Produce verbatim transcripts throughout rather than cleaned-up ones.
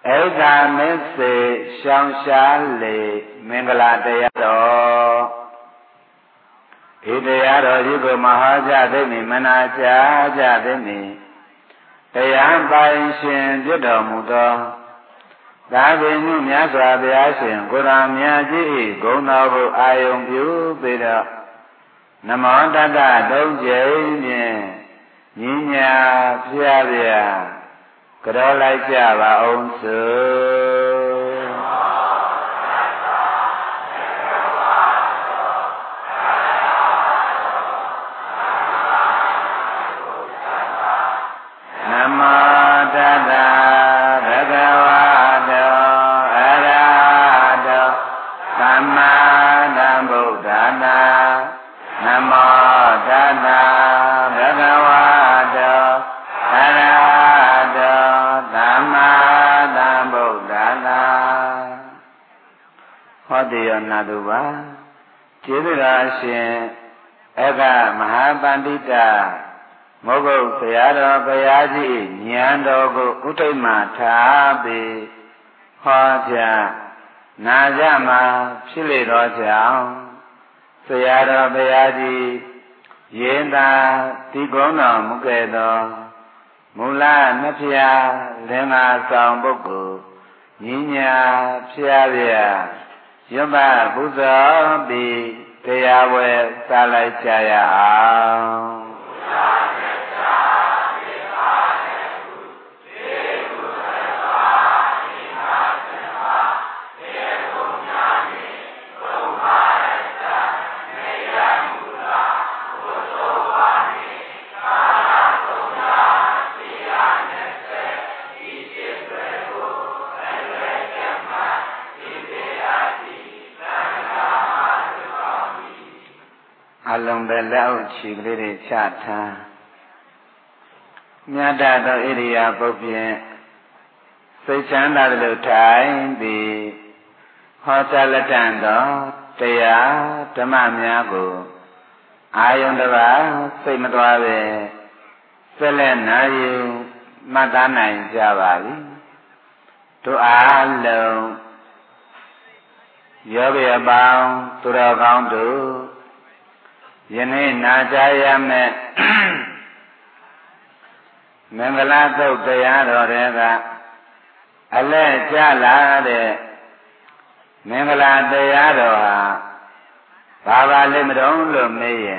Eka mese shangshale mingala deyato Ideyaro yugo mahaja demi manaja jademi Deyam bayin shin judo mudo Davinu myaswa biyashin kuram myaji gunabu ayung byu bida Namo tata dojay nyen Nyinya pya pya Kado lai cha ba ông sư Namo tassa bhagavato arahato samma sambuddhassa Namo tassa bhagavato arahato samma sambuddhassa Hodiyo naduva Chidurashin Eka Mahapandita Mogo Sayado Bayaji Nyandogo Uttaima Thabi Hoja Najama Phili Roja Sayado Bayaji Yenda Tigono Mukedo Mula Napya Lenga Sambuku Nyinya Pyavya Yamba Buddha Bi Teyawe Salai Chaya Along the loud chigri chata Nyada do iriya bobye Sechanda lo tai di Hota latando Teya Dhamma myago Ayong dava Sei matwabe Sele nayu Mata nai jabali Tu along Yogi abang Tura kaung tu Yene Najayame Mangala Dayaro Rega Ale Jala de Mangala Dayaro Baba Limron Lume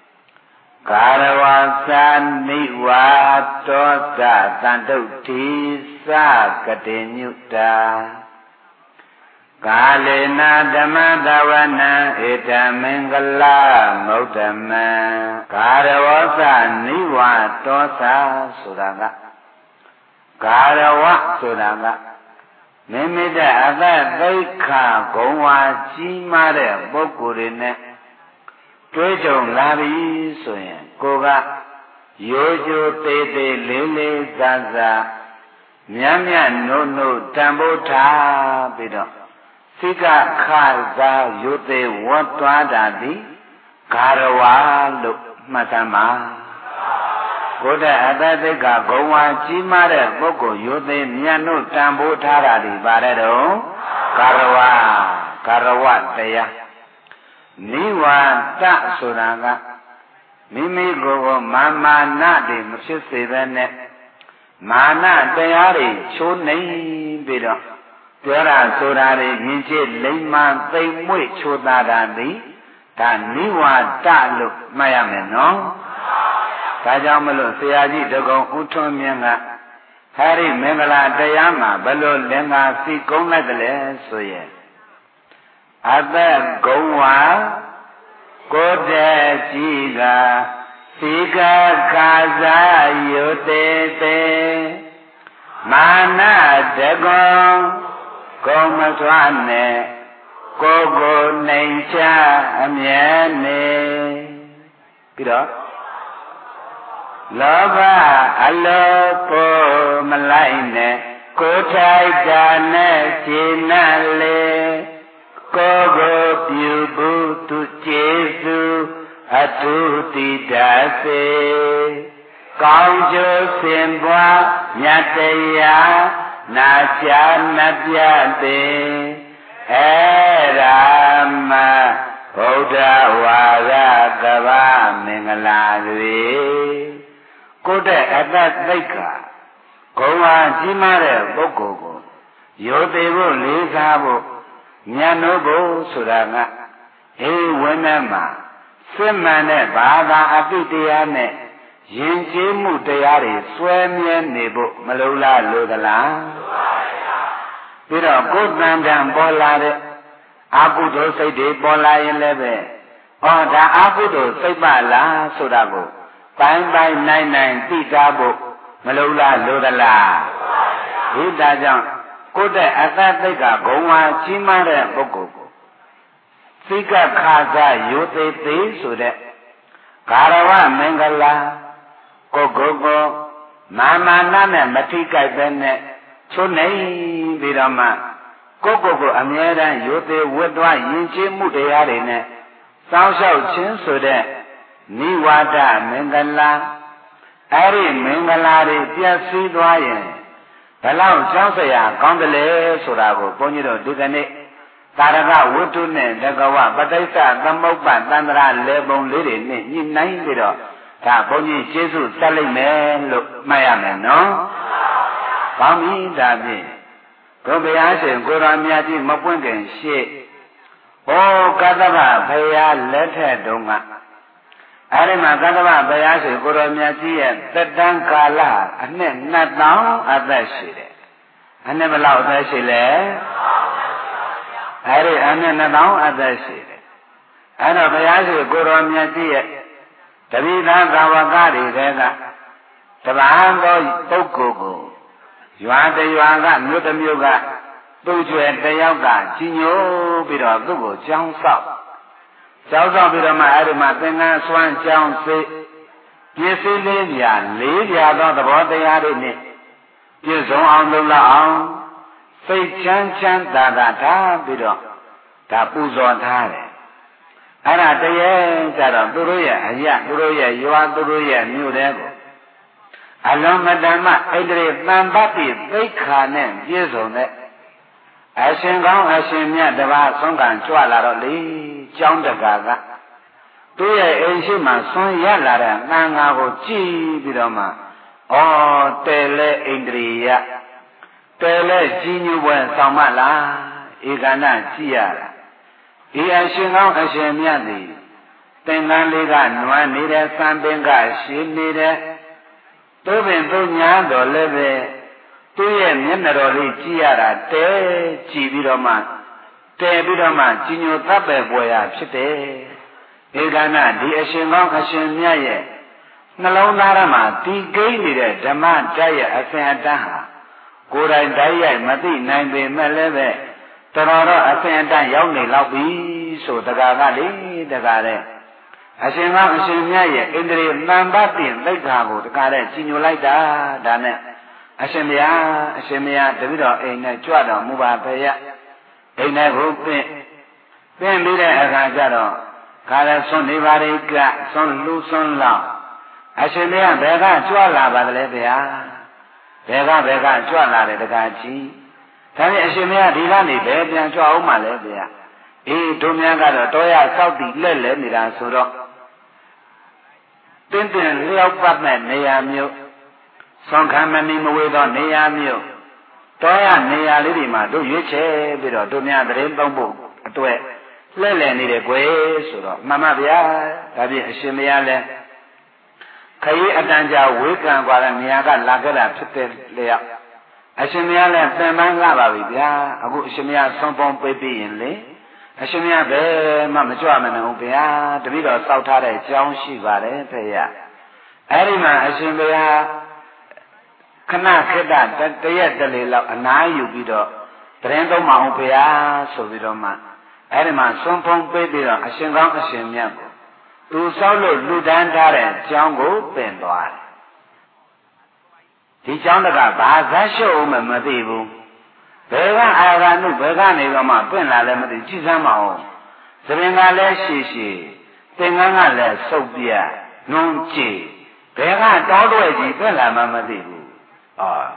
Karawasa Niwa Tosa Santuti Sa Katinyuta Kalena Dhamma Dawana Ita Mangala Maudama Karawasa Niwa Tosa Suraga Karawa Suraga Mimida Ada Daika Gowa Chimare Bokurine Twejong Labi Soyen Koga Yojo Tete Lele Zaza Nyamya Nono Tambota Bido Sika Khaza Yote Watwada Di Karawa Luk Matama Koda Adadeka Gowa Chimare Boko Yote Nyano Tambo Taradi Barado Karawa Karawa Teya Niwa Ta Suraga Mimi Gogo Mama Nadi Mushisivene Mana Tayari Chunei Bido Tiara Surari Minche Lima Tay Mui Chudadadi Ta Niwa Ta Luk Mayameno Tajamalu Siyaji Dagon Utomianga Hari Mengala Dayama Balo Lenga Si Kona Dele Soye Ada Gowa Kode Jiga Sika Kaza Yote Te Mana Dagon Komatwane Kogo Nature Amyane Pira Lava Alopo Malaine Kotai Jane Chinale Kogo Pubu Tu Jesu Atuti Dase Kaujo Sembwa Nyataya နာချာနပြတဲ့အဲ့ဒါမှဗုဒ္ဓဝါဒကဗ္ဗမင်္ဂလာတွေကိုယ်တဲ့အတ္တသိက္ခာဂုဏ်ဝါကြီးမားတဲ့ပုဂ္ဂိုလ်ကိုရိုသေဖို့လေးစားဖို့ဉာဏ်တို့ဖို့ဆိုတာကအေးဝိနည်းမှာစစ်မှန်တဲ့ဘာသာအတိတရားနဲ့ယဉ်ကျေးမှုတရားတွေစွဲမြဲနေဖို့မလိုလားလို့သလားပြီးတော့ကိုယ်တန်တန်ပေါ်လာတဲ့အကုသိုလ်စိတ်တွေပေါ်လာရင်လည်းပဲဩဒါအကုသိုလ်စိတ်ပါလားဆိုတာကိုပိုင်းပိုင်းနိုင်နိုင်သိသားဖို့မလိုလားလို့သလားဒီဒါကြောင့်ကိုယ်တဲ့အတ္တသိက္ခာဂုဏ်ဝါကြီးမားတဲ့ပုဂ္ဂိုလ်ကိုသိက္ခာခါစားရိုသေသေးဆိုတဲ့ဂါရဝမင်္ဂလာကိုကိုကိုမာမာနနဲ့မထိကြိုက်ပဲနဲ့ချုံနေပြီးတော့မှကိုကိုကိုအမြဲတမ်းရိုသေဝတ်သွားယဉ်ကျေးမှုတရားတွေနဲ့စောင့်ရှောက်ခြင်းဆိုတဲ့နိဝါဒမင်္ဂလာအဲ့ဒီမင်္ဂလာတွေပြည့်စည်သွားရင်ဘယ်လောက်ကြောက်စရာကောင်းတယ်လဲဆိုတာကိုဘုန်းကြီးတို့ဒီကနေ့တာရကဝတ္ထုနဲ့တကဝပဋိစ္စသမုပ္ပါတန္တရာလေပုံလေးတွေနဲ့ညှိနှိုင်းပြီးတော့ဒါဘုန်းကြီးကျေးဇူးတက်လိုက်မယ်လို့မှတ်ရမယ်နော်။ကောင်းပြီဒါဖြင့်ဘုရားရှင်ကိုရောမြတ်ကြီးမပွင့်ခင်ရှေ့ဟောကတ္တဗဘုရားလက်ထက်တုန်းကအဲဒီမှာကတ္တဗဘုရားရှင်ကိုရောမြတ်ကြီးရဲ့သက်တမ်းကာလအနှစ်နှစ်သောင်းအသက်ရှိတယ်။အနှစ်ဘယ်လောက်အသက်ရှိလဲအဲ့ဒီအနှစ်နှစ်သောင်းအသက်ရှိတယ်အဲ့တော့ဘုရားရှင်ကိုရောမြတ်ကြီးရဲ့တပိသာသာဝကတွေကတပန်းသောပုဂ္ဂိုလ်ကိုရွာတရွာကမြို့တစ်မြို့ကသူ့ကျွယ်တယောက်ကကြီးညိုပြီးတော့သူ့ကိုကြောင်းဆောက်ကြောင်းဆောက်ပြီးတော့မှအဲ့ဒီမှာသင်္ကန်းဆွမ်းကြောင်းစိတ်ပြည့်စည်လေးပြာလေးပြာသောသဘောတရားတွေနဲ့ပြည့်စုံအောင်လုပ်လောက်အောင်စိတ်ချမ်းချမ်းသာသာထားပြီးတော့ဒါပူဇော်ထားတယ်အဲ့ဒါတည်းရဲ့ကြတော့သူတို့ရဲ့အရာသူတို့ရဲ့ရွာသူတို့ရဲ့မြို့တွေကိုအလုံးမတန်မှဣတရေတန်ပတ်ပြီးသိက္ခာနဲ့ပြည့်စုံတဲ့အရှင်ကောင်းအရှင်မြတ်တပါးဆုံးခံကြွလာတော့လေကျောင်းတကာကသူ့ရဲ့အိမ်ရှိမှဆွမ်းရလာတဲ့ငါးငါကိုကြည်ပြီးတော့မှဩတဲလေဣန္ဒြိယတဲလေကြီးညိုပွဲဆောင်မလားဧကန္တကြည့်ရတာဒီအရှင်ကောင်းအရှင်မြတ်သည်သင်္ကန်းလေးကနွမ်းနေတဲ့စံပင်ကရှင်းနေတဲ့သူပင်သူညာတော်လည်းပဲသူ့ရဲ့မျက်နှာတော်လေးကြည့်ရတာတဲကြည့်ပြီးတော့မှတဲပြီးတော့မှကြီးညိုသတ်ပဲပွဲရဖြစ်တယ်ဧကန္တဒီအရှင်ကောင်းအရှင်မြတ်ရဲ့နှလုံးသားထဲမှာဒီကိန်းနေတဲ့ဓမ္မတရားရဲ့အစဉ်အတန်းဟာကိုယ်တိုင်တိုက်ရိုက်မသိနိုင်ပေမဲ့လည်းပဲတော်တော်အစဉ်အတန်းရောက်နေလောက်ပြီဆိုတကားကလေတကားတဲ့အရှင်ကောင်းအရှင်မြတ်ရဲ့ဣန္ဒြေတန်ပတ်တင်သိက္ခာကိုတကားတဲ့ကြီးညိုလိုက်တာဒါနဲ့အရှင်ဘုရားအရှင်ဘုရားတပည့်တော်အိမ်နဲ့ကြွတော်မူပါဖေရအိမ်နဲ့ကိုပင့်ပင့်ပြီးတဲ့အခါကျတော့ခါလဲဆွန်နေပါလေကဆွန်လူဆွန်လောက်အရှင်ဘုရားဘယ်ကကြွလာပါသလဲဗျာဘယ်ကဘယ်ကကြွလာတယ်တကားကြီးဒါဖြင့်အရှင်ဘုရားဒီကနေဘယ်ပြန်ကြွအောင်မှလဲဗျာအေးတို့များကတော့တောရဆောက်တည်လက်လဲနေတာဆိုတော့တင်းတင်းလျောက်ပတ်မဲ့နေရာမျိုးဆွန်ခံမမီမဝေသောနေရာမျိုးတောရနေရာလေးတွေမှာတို့ရွေးချယ်ပြီးတော့တို့များသတင်းသုံးဖို့အတွက်လှည့်လည်နေတယ်ကွယ်ဆိုတော့မှန်ပါဗျာဒါဖြင့်အရှင်ဘုရားလည်းခရီးအတန်ကြာဝေကံกว่าတဲ့နေရာကလာခဲ့တာဖြစ်တဲ့လျောက်အရှင်ဘုရားလည်းသင်္ပန်းလာပါပြီဗျာအခုအရှင်ဘုရားဆုံးပုံပေးပြီးရင်လေအရှင်ဘုရားဘယ်မှမကြွမနေဘူးဗျာတပည့်တော်စောက်ထားတဲ့ကြောင်းရှိပါတယ်ဖေရအဲ့ဒီမှာအရှင်ဘုရားခဏခေတ္တတရက်တလေလောက်အနားယူပြီးတော့သတင်းသုံးမအောင်ဖေရဆိုပြီးတော့မှအဲ့ဒီမှာဆုံးဖုံးပေးပြီးတော့အရှင်ကောင်းအရှင်မြတ်ကိုသူဆောက်လို့လူတန်းထားတဲ့ကျောင်းကိုပင်သွားတယ်ဒီကျောင်းတကဘာဇတ်ရှုပ်မှမသိဘူးဘယ်ကအာဂနုဘယ်ကနေတော့မှပင့်လာလဲမသိကြည့်စမ်းမအောင်သဘင်ကလည်းရှည်ရှည်သင်္ကန်းကလည်းစုပ်ပြနုံးကြည်ဘယ်ကတောတွဲကြီးပင့်လာမှမသိဘူးအာ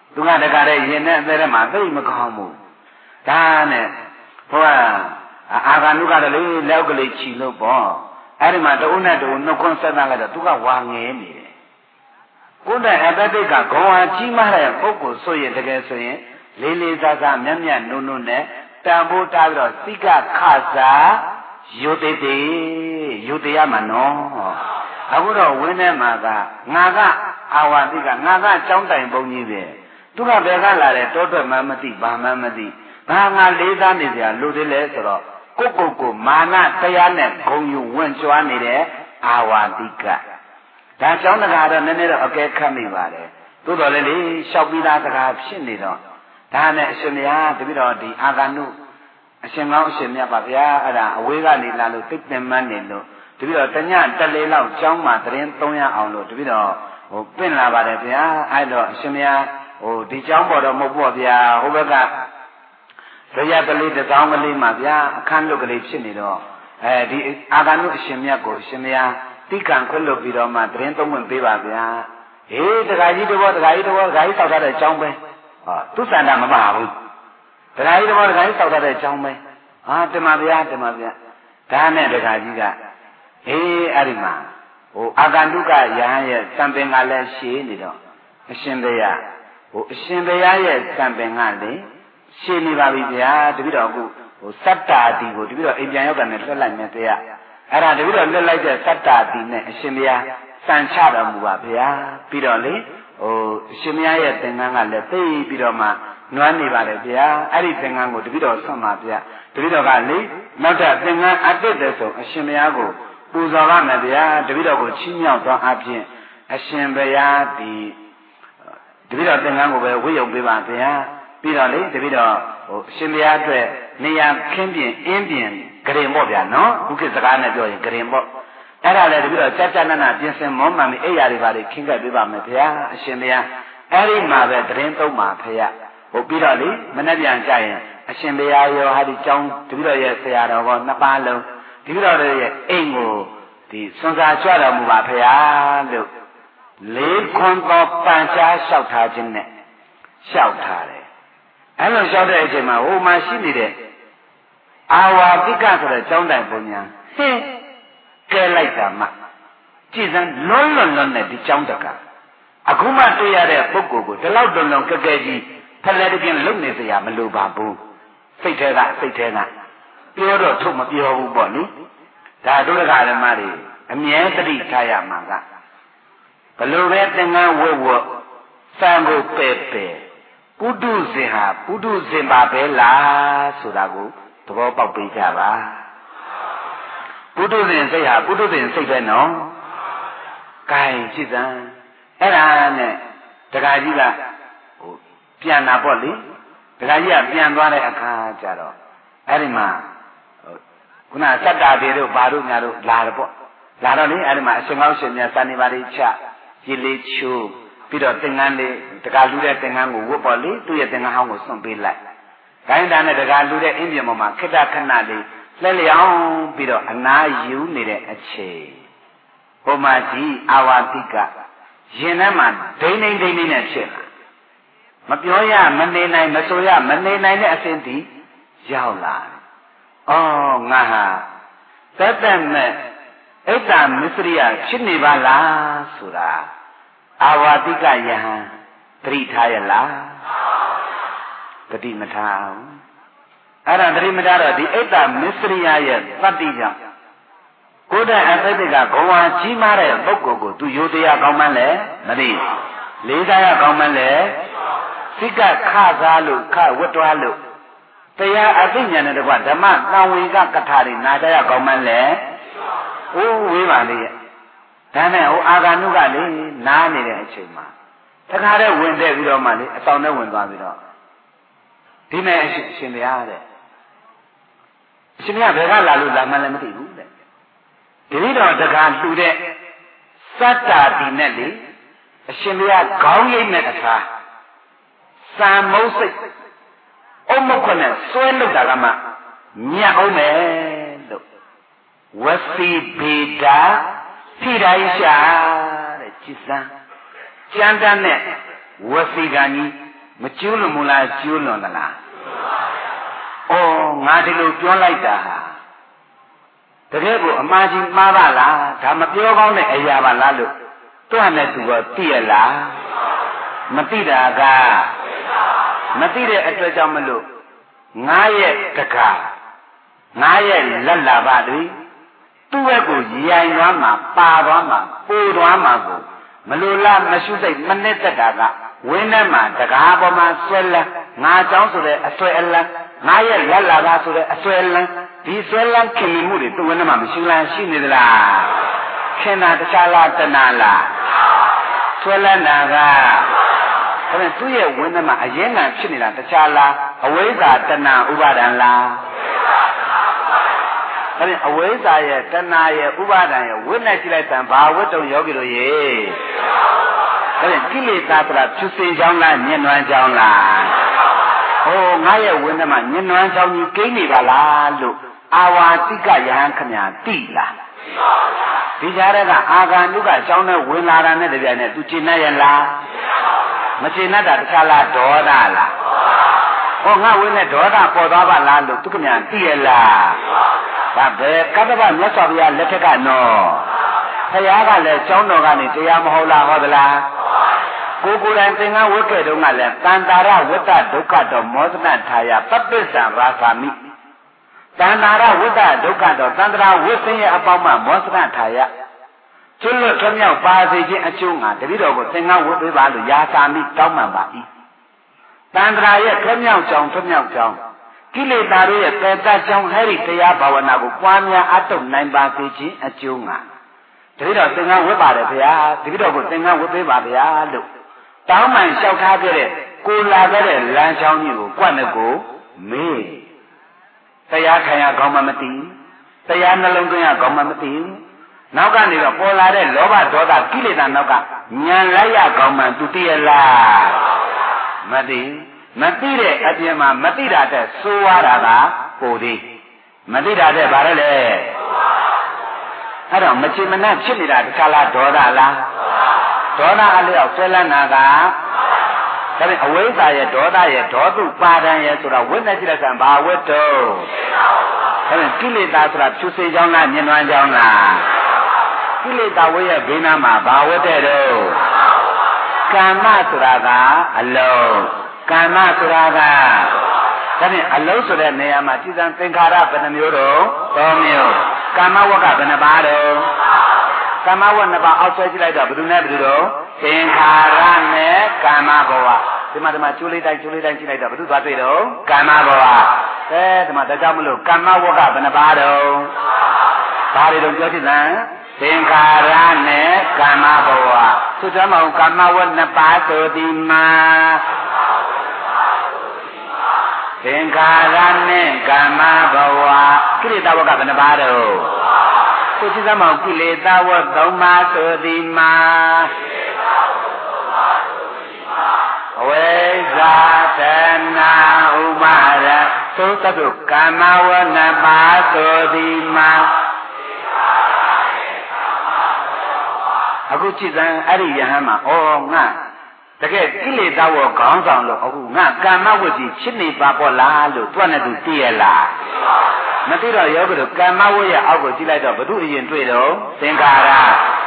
သူကတကားတဲ့ရင်နဲ့အသေးထဲမှာသိမကောင်းဘူးဒါနဲ့ဟိုကအာဂန္တုကတော့လေလက်ကလေးချီလို့ပေါ့အဲ့ဒီမှာတဦးနဲ့တဦးနှုတ်ခွန်းဆက်တာလိုက်တော့သူကဝါငဲနေတယ်ကိုယ်တိုင်အတ္တိကဂုံဟာကြီးမားတဲ့ပုဂ္ဂိုလ်ဆိုရင်တကယ်ဆိုရင်လေးလေးစားစားမြတ်မြတ်နုံနုံနဲ့တန်ဖိုးထားပြီးတော့စိကခစားယုတ်တိတိယုတ်တရားမှာနော်အခုတော့ဝင်းထဲမှာကငါကအာဝတိကငါကကြောင်းတိုင်ပုံကြီးပဲသူကဘယ်ကလာတဲ့တောထွက်မှမသိဘာမှမသိဘာငါလေးစားနေကြလူတွေလဲဆိုတော့ကိုယ့်ကိုယ်ကိုမာနတရားနဲ့ဂုံယူဝင်ကြွားနေတဲ့အာဝတိကဒါကြောင့်တကားတော့နည်းနည်းတော့အကဲခတ်မိပါတယ်သို့တော်လည်းလေလျှောက်ပြီးသားတကားဖြစ်နေတော့ဒါနဲ့အရှင်မယားတပိတော့ဒီအာဂန္တုအရှင်ကောင်းအရှင်မြတ်ပါဗျာအဲ့ဒါအဝေးကနေလာလို့သိပင်မနေလို့တပိတော့တညတလေလောက်ကျောင်းမှာတရင်သုံးရအောင်လို့တပိတော့ဟိုပင့်လာပါတယ်ဗျာအဲ့တော့အရှင်မယားဟိုဒီကျောင်းပေါ်တော့မဟုတ်ပေါ့ဗျာဟိုဘက်ကဇယကလေးတစ်ကောင်းကလေးမှာဗျာအခန်းလွတ်ကလေးဖြစ်နေတော့အဲဒီအာဂန္တုအရှင်မြတ်ကိုအရှင်မယားတိကံခွင့်လွတ်ပြီးတော့မှတရင်သုံးဝင်ပေးပါဗျာဟေးတခါကြီးတဘောတခါကြီးတဘောတခါကြီးစောက်ထားတဲ့ကျောင်းပဲဟောသူစန္ဒမမဘူးတခါကြီးတဘောတခါကြီးစောက်ထားတဲ့ကျောင်းပဲဟာတင်ပါဗျာတင်ပါဗျာဒါနဲ့တခါကြီးကဟေးအဲ့ဒီမှာဟိုအာဂန္တုကယဟန်ရဲ့စံပင်ကလည်းရှည်နေတော့အရှင်ဘုရားဟိုအရှင်ဘုရားရဲ့စံပင်ကလည်းရှည်နေပါပြီဗျာတပိတော့အခုဟိုစတ္တာတိကိုတပိတော့အိမ်ပြန်ရောက်တာနဲ့လွှတ်လိုက်မယ်တရားအဲ့ဒါတပိတော့လွှတ်လိုက်တဲ့စတ္တာတိနဲ့အရှင်ဘုရားစံချတော်မူပါဗျာပြီးတော့လေဟိုအရှင်မရဲ့သင်္ကန်းကလည်းသိပြီးတော့မှနွမ်းနေပါလေဗျာအဲ့ဒီသင်္ကန်းကိုတပိတော့ဆွတ်ပါဗျာတပိတော့ကလေနောက်ထပ်သင်္ကန်းအတစ်တဲ့ဆိုအရှင်မကိုပူဇော်ပါမယ်ဗျာတပိတော့ကိုချီးမြှောက်သောအဖြစ်အရှင်ဘုရားဒီတပိတော့သင်္ကန်းကိုပဲဝိယုံပေးပါဗျာပြီးတော့လေတပိတော့ဟိုအရှင်ဘုရားအတွက်နေရာခင်းပြင်အင်းပြင်ဂရင်ပေါ့ဗျာနော်ခုခေတ်စကားနဲ့ပြောရင်ဂရင်ပေါ့အဲ့ဒါလည်းတပိတော့ကြကြနနပြင်ဆင်မောမှန်ပြီးအိယာတွေပါလေခင်းခဲ့ပေးပါမယ်ဗျာအရှင်ဘုရားအဲ့ဒီမှာပဲတရင်သုံးပါဖေရဟိုပြီးတော့လေမနေ့ပြန်ကြရင်အရှင်ဘုရားရောဟာဒီကျောင်းတပိတော့ရဲ့ဆရာတော်ကနှစ်ပါးလုံးဒီပိတော့ရဲ့အိမ်ကိုဒီစွန်စာကြွတော်မူပါဖေရလို့လေးခွန်သောပန်ချားလျှောက်ထားခြင်းနဲ့လျှောက်ထားတယ်အဲ့လိုလျှောက်တဲ့အချိန်မှာဟိုမှာရှိနေတဲ့အာဝါတိကဆိုတဲ့ကျောင်းတိုင်ပုံညာဟင်းကဲလိုက်တာမှကြည်စမ်းလွန်းလွန်းလွန်းနဲ့ဒီကျောင်းတကအခုမှတွေ့ရတဲ့ပုဂ္ဂိုလ်ကိုဒီလောက်တုံလုံးကဲကဲကြီးဖလဲတကင်းလုံနေစရာမလိုပါဘူးစိတ်ထဲကစိတ်ထဲကပြောတော့ထုတ်မပြောဘူးပေါ့နိဒါဒုရကဓမ္မတွေအမြဲတတိထားရမှာကဘလို့ပဲသင်္ကန်းဝတ်ဝတ်စံကိုပဲ့ပဲ့ပုထုဇဉ်ဟာပုထုဇဉ်ပါပဲလားဆိုတာကိုသဘောပေါက်ပေးကြပါပုထုဇဉ်စိတ်ဟာပုထုဇဉ်စိတ်ပဲနော်ကဲရှိစမ်းအဲ့ဒါနဲ့တခါကြီးကဟိုပြန်လာပေါ့လေတခါကြီးကပြန်သွားတဲ့အခါကျတော့အဲ့ဒီမှာခုနစတ္တာတွေတို့ဘာတို့ညာတို့လာတယ်ပေါ့လာတော့လေအဲ့ဒီမှာအရှင်ကောင်းရှင်မြတ်စာနေပါလိချရေလေးချိုးပြီးတော့သင်္ကန်းလေးတခါလူတဲ့သင်္ကန်းကိုဝတ်ပေါ့လေသူ့ရဲ့သင်္ကန်းဟောင်းကိုစွန့်ပေးလိုက်ခိုင်းတာနဲ့တခါလူတဲ့အင်းပြင်ပေါ်မှာခိတ္တခဏလေးလဲလျောင်းပြီးတော့အနာယူနေတဲ့အချိန်ဟိုမှာဒီအာဝါတိကရင်ထဲမှာဒိမ့်ဒိမ့်ဒိမ့်နဲ့ဖြစ်လာမပြောရမနေနိုင်မဆိုရမနေနိုင်တဲ့အဆင့်ထိရောက်လာအော်ငါဟာတတ်တတ်မဲ့ဣဒ္ဓမစ္စရိယဖြစ်နေပါလားဆိုတာအာဝါတိကယဟန်သတိထားရလားသတိမထားအောင်အဲ့ဒါသတိမထားတော့ဒီဣဒ္ဓမစ္စရိယရဲ့သတ္တိကြောင့်ကိုယ်တိုင်အသိကဘဝကြီးမားတဲ့ပုဂ္ဂိုလ်ကိုသူယုတ်တရားကောင်းမှန်းလဲမသိလေးစားရကောင်းမှန်းလဲစိကခစားလို့ခဝတ်တွားလို့တရားအသိဉာဏ်နဲ့တကွဓမ္မသံဝေကကထာတွေနာကြရကောင်းမှန်းလဲဟိုးဝေးပါလေရဲ့ဒါနဲ့ဟိုအာဂန္တုကလေနားနေတဲ့အချိန်မှာတခါတည်းဝင်တဲ့ပြီးတော့မှလေအဆောင်ထဲဝင်သွားပြီးတော့ဒီမဲ့အရှင်ဘုရားတဲ့အရှင်ဘုရားဘယ်ကလာလို့လာမှန်းလည်းမသိဘူးတဲ့ဒီလိုတော့တခါလှူတဲ့စတ္တာတိနဲ့လေအရှင်ဘုရားခေါင်းရိပ်နဲ့အခါစံမုတ်စိတ်အုံမခွနဲ့ဆွဲလောက်တာကမှမြတ်အောင်မယ်လို့ဝစီဘေတာဖိတိုင်းရှာတဲ့จิตစံကြမ်းတမ်းနဲ့ဝစီကံကြီးမကျူးလွန်မလားကျူးလွန်သလားအော်ငါဒီလိုပြောလိုက်တာတကယ်ကိုအမှားကြီးမှားပါလားဒါမပြောကောင်းတဲ့အရာပါလားလို့သူ့ဟာနဲ့သူကသိရလားမသိတာကမသိတဲ့အတွက်ကြောင့်မလို့ငါရဲ့တကားငါရဲ့လက်လာပါတွေသူ့ဘက်ကိုရိုင်သွားမှာပါသွားမှာပိုသွားမှာကိုမလိုလားမရှုစိတ်မနဲ့တက်တာကဝင်းထဲမှာတကားပေါ်မှာဆွဲလန်းငါเจ้าဆိုတဲ့အဆွဲအလန်းငါရဲ့လက်လာပါဆိုတဲ့အဆွဲလန်းဒီဆွဲလန်းခင်မိမှုတွေသူ့ဝင်းထဲမှာမရှိလားရှိနေသလားခင်တာတခြားလားတဏှာလားဆွဲလန်းတာကဒါပေမဲ့သူ့ရဲ့ဝင်းထဲမှာအရင်ကဖြစ်နေတာတခြားလားအဝိဇ္ဇာတဏှာဥပါဒံလားဒါဖြင့်အဝိဇ္ဇာရဲ့တဏှာရဲ့ဥပါဒံရဲ့ဝိနဲ့ကြည့်လိုက်တံဘာဝတ္တုံယောဂီတို့ရေဒါဖြင့်ကိလေသာဆိုတာဖြူစင်ကြောင်းလားညှဉ်းနှွမ်းကြောင်းလားဟိုငါရဲ့ဝိနဲ့မှာညှဉ်းနှွမ်းကြောင်းကြီးကိန်းနေပါလားလို့အာဝါတိကယဟန်ခမညာသိလားဒီကြားတဲ့ကအာဂန္တုကကြောင်းနဲ့ဝင်လာတာနဲ့တပြိုင်နက်သူရှင်းနေရလားမရှင်းတတ်တာတခြားလားဒေါသလားဟောငါဝိနဲ့ဒေါသပေါ်သွားပါလားလို့သူခမညာသိရလားဒါပဲကတ္တဗမြတ်စွာဘုရားလက်ထက်ကနော်ဘုရားကလည်းကျောင်းတော်ကနေတရားမဟုတ်လားဟောသလားကိုကိုယ်တိုင်သင်္ကန်းဝတ်ခဲ့တုန်းကလည်းတန်တာရဝတ္တဒုက္ခတော်မောဒနာထာယပပ္ပစ္စံရာဂာမိတန်တာရဝတ္တဒုက္ခတော်တန်တရာဝိသင်ရဲ့အပေါင်းမှမောဒနာထာယကျွလွတ်ထွမြောက်ပါစေခြင်းအကျိုးငါတတိတော်ကိုသင်္ကန်းဝတ်ပေးပါလို့ယာစာမိတောင်းပန်ပါ၏တန်တရာရဲ့ထွမြောက်ကြောင်းထွမြောက်ကြောင်းကိလေသာတို့ရဲ့ပယ်တတ်ကြောင်းဟဲ့ဒီတရားဘာဝနာကိုပွားများအထုတ်နိုင်ပါစေခြင်းအကျိုးငါတတိတော်သင်္ကန်းဝတ်ပါတယ်ဗျာတတိတော်ကိုသင်္ကန်းဝတ်ပေးပါဗျာလို့တောင်းပန်လျှောက်ထားခဲ့တဲ့ကိုလာခဲ့တဲ့လမ်းချောင်းကြီးကိုကွက်နဲ့ကိုမေးတရားခံရကောင်းမှမသိတရားနှလုံးသွင်းရကောင်းမှမသိနောက်ကနေတော့ပေါ်လာတဲ့လောဘဒေါသကိလေသာနောက်ကညံလိုက်ရကောင်းမှသူသိရလားမသိမသိတဲ့အပြင်မှာမသိတာတဲ့ဆိုးရတာကပိုသေးမသိတာတဲ့ဘာလဲလဲအဲ့တော့မချင်မနှံ့ဖြစ်နေတာတခြားလားဒေါသလားဒေါသအလျောက်ဆွဲလန်းတာကဒါပေမဲ့အဝိဇ္ဇာရဲ့ဒေါသရဲ့ဒေါတုပါဒံရဲ့ဆိုတာဝိနဲ့ကြည့်လိုက်တာဘာဝတ္တုဒါပေမဲ့ကိလေသာဆိုတာဖြူစေကြောင်းလားညှဉ်းနှွမ်းကြောင်းလားကိလေသာဝိရဲ့ဘေးနားမှာဘာဝတ္တဲ့တော့ကာမဆိုတာကအလုံးကာမဆိုတာကဒါဖြင့်အလုံးဆိုတဲ့နေရာမှာจิตံသင်္ခါရဘယ်နှမျိုးတော့သုံးမျိုးကာမဝကဘယ်နှပါတော့ကာမဝတ်နှစ်ပါးအောက်ဆွဲကြည့်လိုက်တော့ဘယ်သူနဲ့ဘယ်သူတော့သင်္ခါရနဲ့ကာမဘဝဒီမှာဒီမှာကျိုးလေးတိုင်းကျိုးလေးတိုင်းကြည့်လိုက်တော့ဘယ်သူသွားတွေ့တော့ကာမဘဝအဲဒီမှာဒါကြောင့်မလို့ကာမဝကဘယ်နှပါတော့ဘာတွေတော့ပြောကြည့်သံသင်္ခါရနဲ့ကာမဘဝသူကြမအောင်ကာမဝတ်နှစ်ပါးဆိုဒီမှာသင်္ခါရနဲ့ကာမဘဝကိလေသာဝကဘယ်နှပါတော့ကိုကြည့်သမောင်ကိလေသာဝတ်သုံးပါးဆိုသည်မှာအဝိဇ္ဇာတဏှာဥပါဒံသုံးသတုကာမဝဏ္ဏပါဆိုသည်မှာအခုကြည့်သံအဲ့ဒီယဟန်မှာဩငါတကယ်ကိလေသာဝတ်ခေါင်းဆောင်လို့အခုငါကာမဝတ္တိချစ်နေပါပေါ့လားလို့တွက်နေသူသိရလားမသိတော့ယောဂတို့ကာမဝိရဲ့အောက်ကိုကြည့်လိုက်တော့ဘု து အရင်တွေ့တော့သင်္ခါရ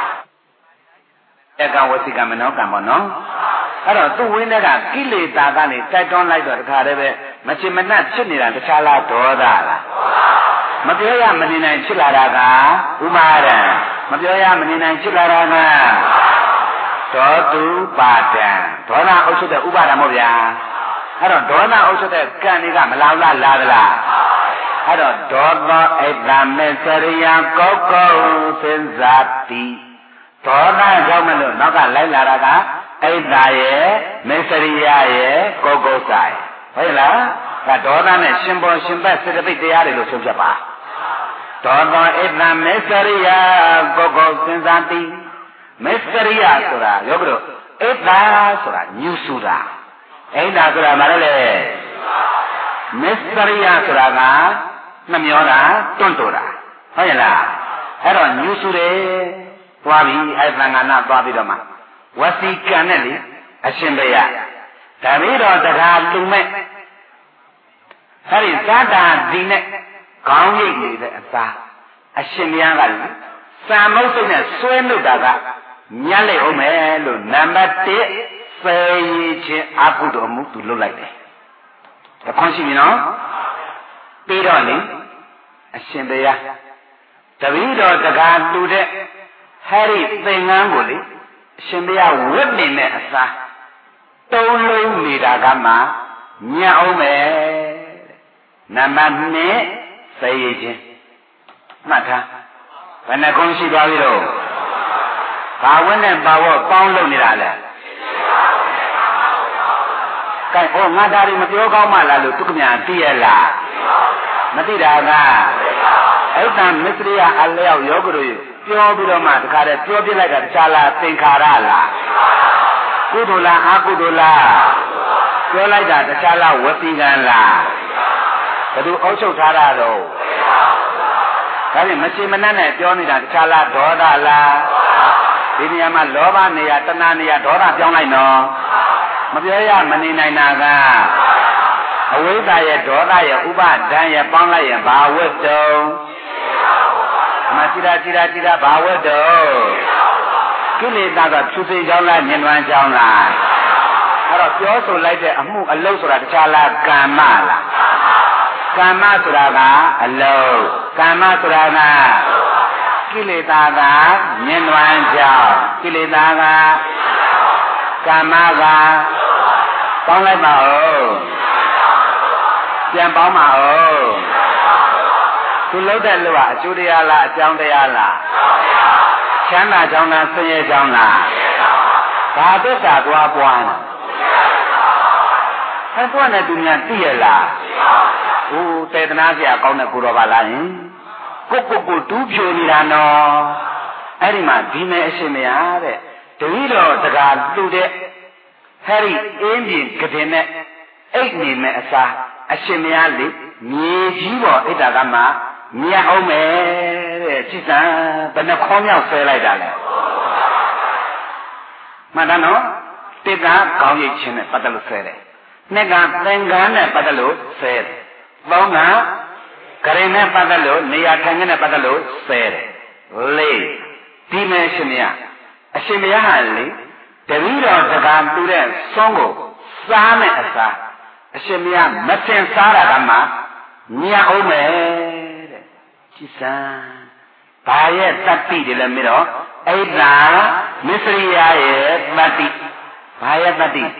ဧကဝစီကမနောကံပေါ့နော်အဲ့တော့သူ့ဝင်းတဲ့ကကိလေသာကနေတိုက်တွန်းလိုက်တော့တခါတည်းပဲမချင်မနှံ့ဖြစ်နေတာတခြားလားဒေါသလားမပြောရမနေနိုင်ဖြစ်လာတာကဥမာရံမပြောရမနေနိုင်ဖြစ်လာတာကဒေါတုပါဒံဒေါသအုပ်ချုပ်တဲ့ဥပါဒံမို့ဗျာအဲ့တော့ဒေါသအုပ်ချုပ်တဲ့ကံတွေကမလာလားလာသလားအဲ့တော့ဒေါသောဣဒ္ဓမေစရိယကောကောသင်္ဇာတိဒေါသကြောင့်မလို့နောက်ကလိုက်လာတာကဣဒ္ဓရဲ့မေစရိယရဲ့ကောကောဆိုင်ဟုတ်လားဒါဒေါသနဲ့ရှင်ပေါ်ရှင်ဘက်စေတသိက်တရားတွေလို့ဆိုပြပါဒေါသောဣဒ္ဓမေစရိယကောကောသင်္ဇာတိမေစရိယဆိုတာယောဂတို့ဣဒ္ဓဆိုတာညူဆိုတာဣဒ္ဓဆိုတာဘာလဲလဲမေစရိယဆိုတာကနှမျောတာတွန့်တိုတာဟုတ်ရဲ့လားအဲ့တော့ညူစုတယ်သွားပြီအဲ့သံဃာနာသွားပြီးတော့မှဝစီကံနဲ့လေအရှင်ဘုရားတပည့်တော်တရားလူမဲ့အဲ့ဒီသတ္တာဒီနဲ့ခေါင်းရိပ်နေတဲ့အစာအရှင်ဘုရားကလေစံမုတ်စိတ်နဲ့ဆွဲနှုတ်တာကညက်လိုက်အောင်မယ်လို့နံပါတ်တစ်ဆယ်ရည်ချင်းအကုသိုလ်မှုသူလုပ်လိုက်တယ်တခွန်ရှိပြီနော်ပြီးတော့လေအရှင်ဘုရားတပည့်တော်တရားလူတဲ့ဟဲ့ဒီသင်္ကန်းကိုလေအရှင်ဘုရားဝတ်နေတဲ့အစာတုံးလုံးနေတာကမှညက်အောင်မယ်နံပါတ်နှစ်ဆယ်ရည်ချင်းမှတ်ထားဘယ်နှခုရှိသွားပြီတော့ဘာဝတ်နဲ့ဘာဝတ်ပေါင်းလုပ်နေတာလဲကဲဟောငါဒါတွေမပြောကောင်းမှလားလို့သူကမြန်သိရလားမသိတာကအဲ့တန်မစ္စရိယအလျောက်ယောဂတို့ပြောပြီးတော့မှတခါတည်းပြောပြလိုက်တာတခြားလားသင်္ခါရလားကုသိုလ်လားအကုသိုလ်လားပြောလိုက်တာတခြားလားဝစီကံလားဘယ်သူအုပ်ချုပ်ထားတာတော့ဒါဖြင့်မချင်မနှံ့နဲ့ပြောနေတာတခြားလားဒေါသလားဒီနေရာမှာလောဘနေရာတဏှာနေရာဒေါသပြောင်းလိုက်နော်မပြောရမနေနိုင်တာကအဝိဇ္ဇာရဲ့ဒေါသရဲ့ဥပါဒံရဲ့ပေါင်းလိုက်ရင်ဘာဝတ်တုံမကြည့်တာကြည့်တာကြည့်တာဘာဝတ်တုံကိလေသာကဖြူစိကြောင်းလားညင်နွမ်းကြောင်းလားအဲ့တော့ပြောဆိုလိုက်တဲ့အမှုအလုပ်ဆိုတာတခြားလားကမ္မလားကမ္မဆိုတာကအလုံးကမ္မဆိုတာကကိလေသာကမြင်နွမ်းကြောင်းကိလေသာကကမ္မကပေါင်းလိုက်ပါဦးပြန်ပေါင်းပါဦးသူလှုပ်တဲ့လူကအကျိုးတရားလားအကြောင်းတရားလားချမ်းသာကြောင်းလားဆင်းရဲကြောင်းလားဘာသစ္စာသွားပွားနေအဲ့တော့နဲ့သူများသိရလားဟိုတေသနာစရာကောင်းတဲ့ကိုတော်ပါလားဟင်ကိုကိုကိုတူးဖြိုနေတာနော်အဲ့ဒီမှာဒီမဲ့အရှင်မရတဲ့တတိတော်တကာလူတဲ့ဟဲ့ဒီအင်းပြင်ကတင်နဲ့အိတ်နေမဲ့အစားအရှင်မရလေမြေကြီးပေါ်အိတ်တာကမှမြတ်အောင်မယ်တဲ့စိတ်ဆံဘယ်နှခေါင်းမြောက်ဆဲလိုက်တာလဲမှန်တယ်နော်တစ်ကကောင်းရိပ်ခြင်းနဲ့ပတ်သက်လို့ဆဲတယ်နှစ်ကသင်္ကန်းနဲ့ပတ်သက်လို့ဆဲတယ်သုံးကကရင်နဲ့ပတ်သက်လို့နေရာထိုင်ခင်းနဲ့ပတ်သက်လို့ဆဲတယ်လေးဒီမဲ့ရှင်မရအရှင်မရဟာလေတပည့်တော်တကာတူတဲ့ဆုံးကိုစားမဲ့အစားအရှင်မရမစင်စားတာကမှညံ့အောင်မယ်တဲ့ကြည်စံဘာရဲ့တတ္တိတွေလဲမင်းတော့အိဋ္ဌာမစ္စရိယရဲ့တတ္တိဘာရဲ့တတ္တိ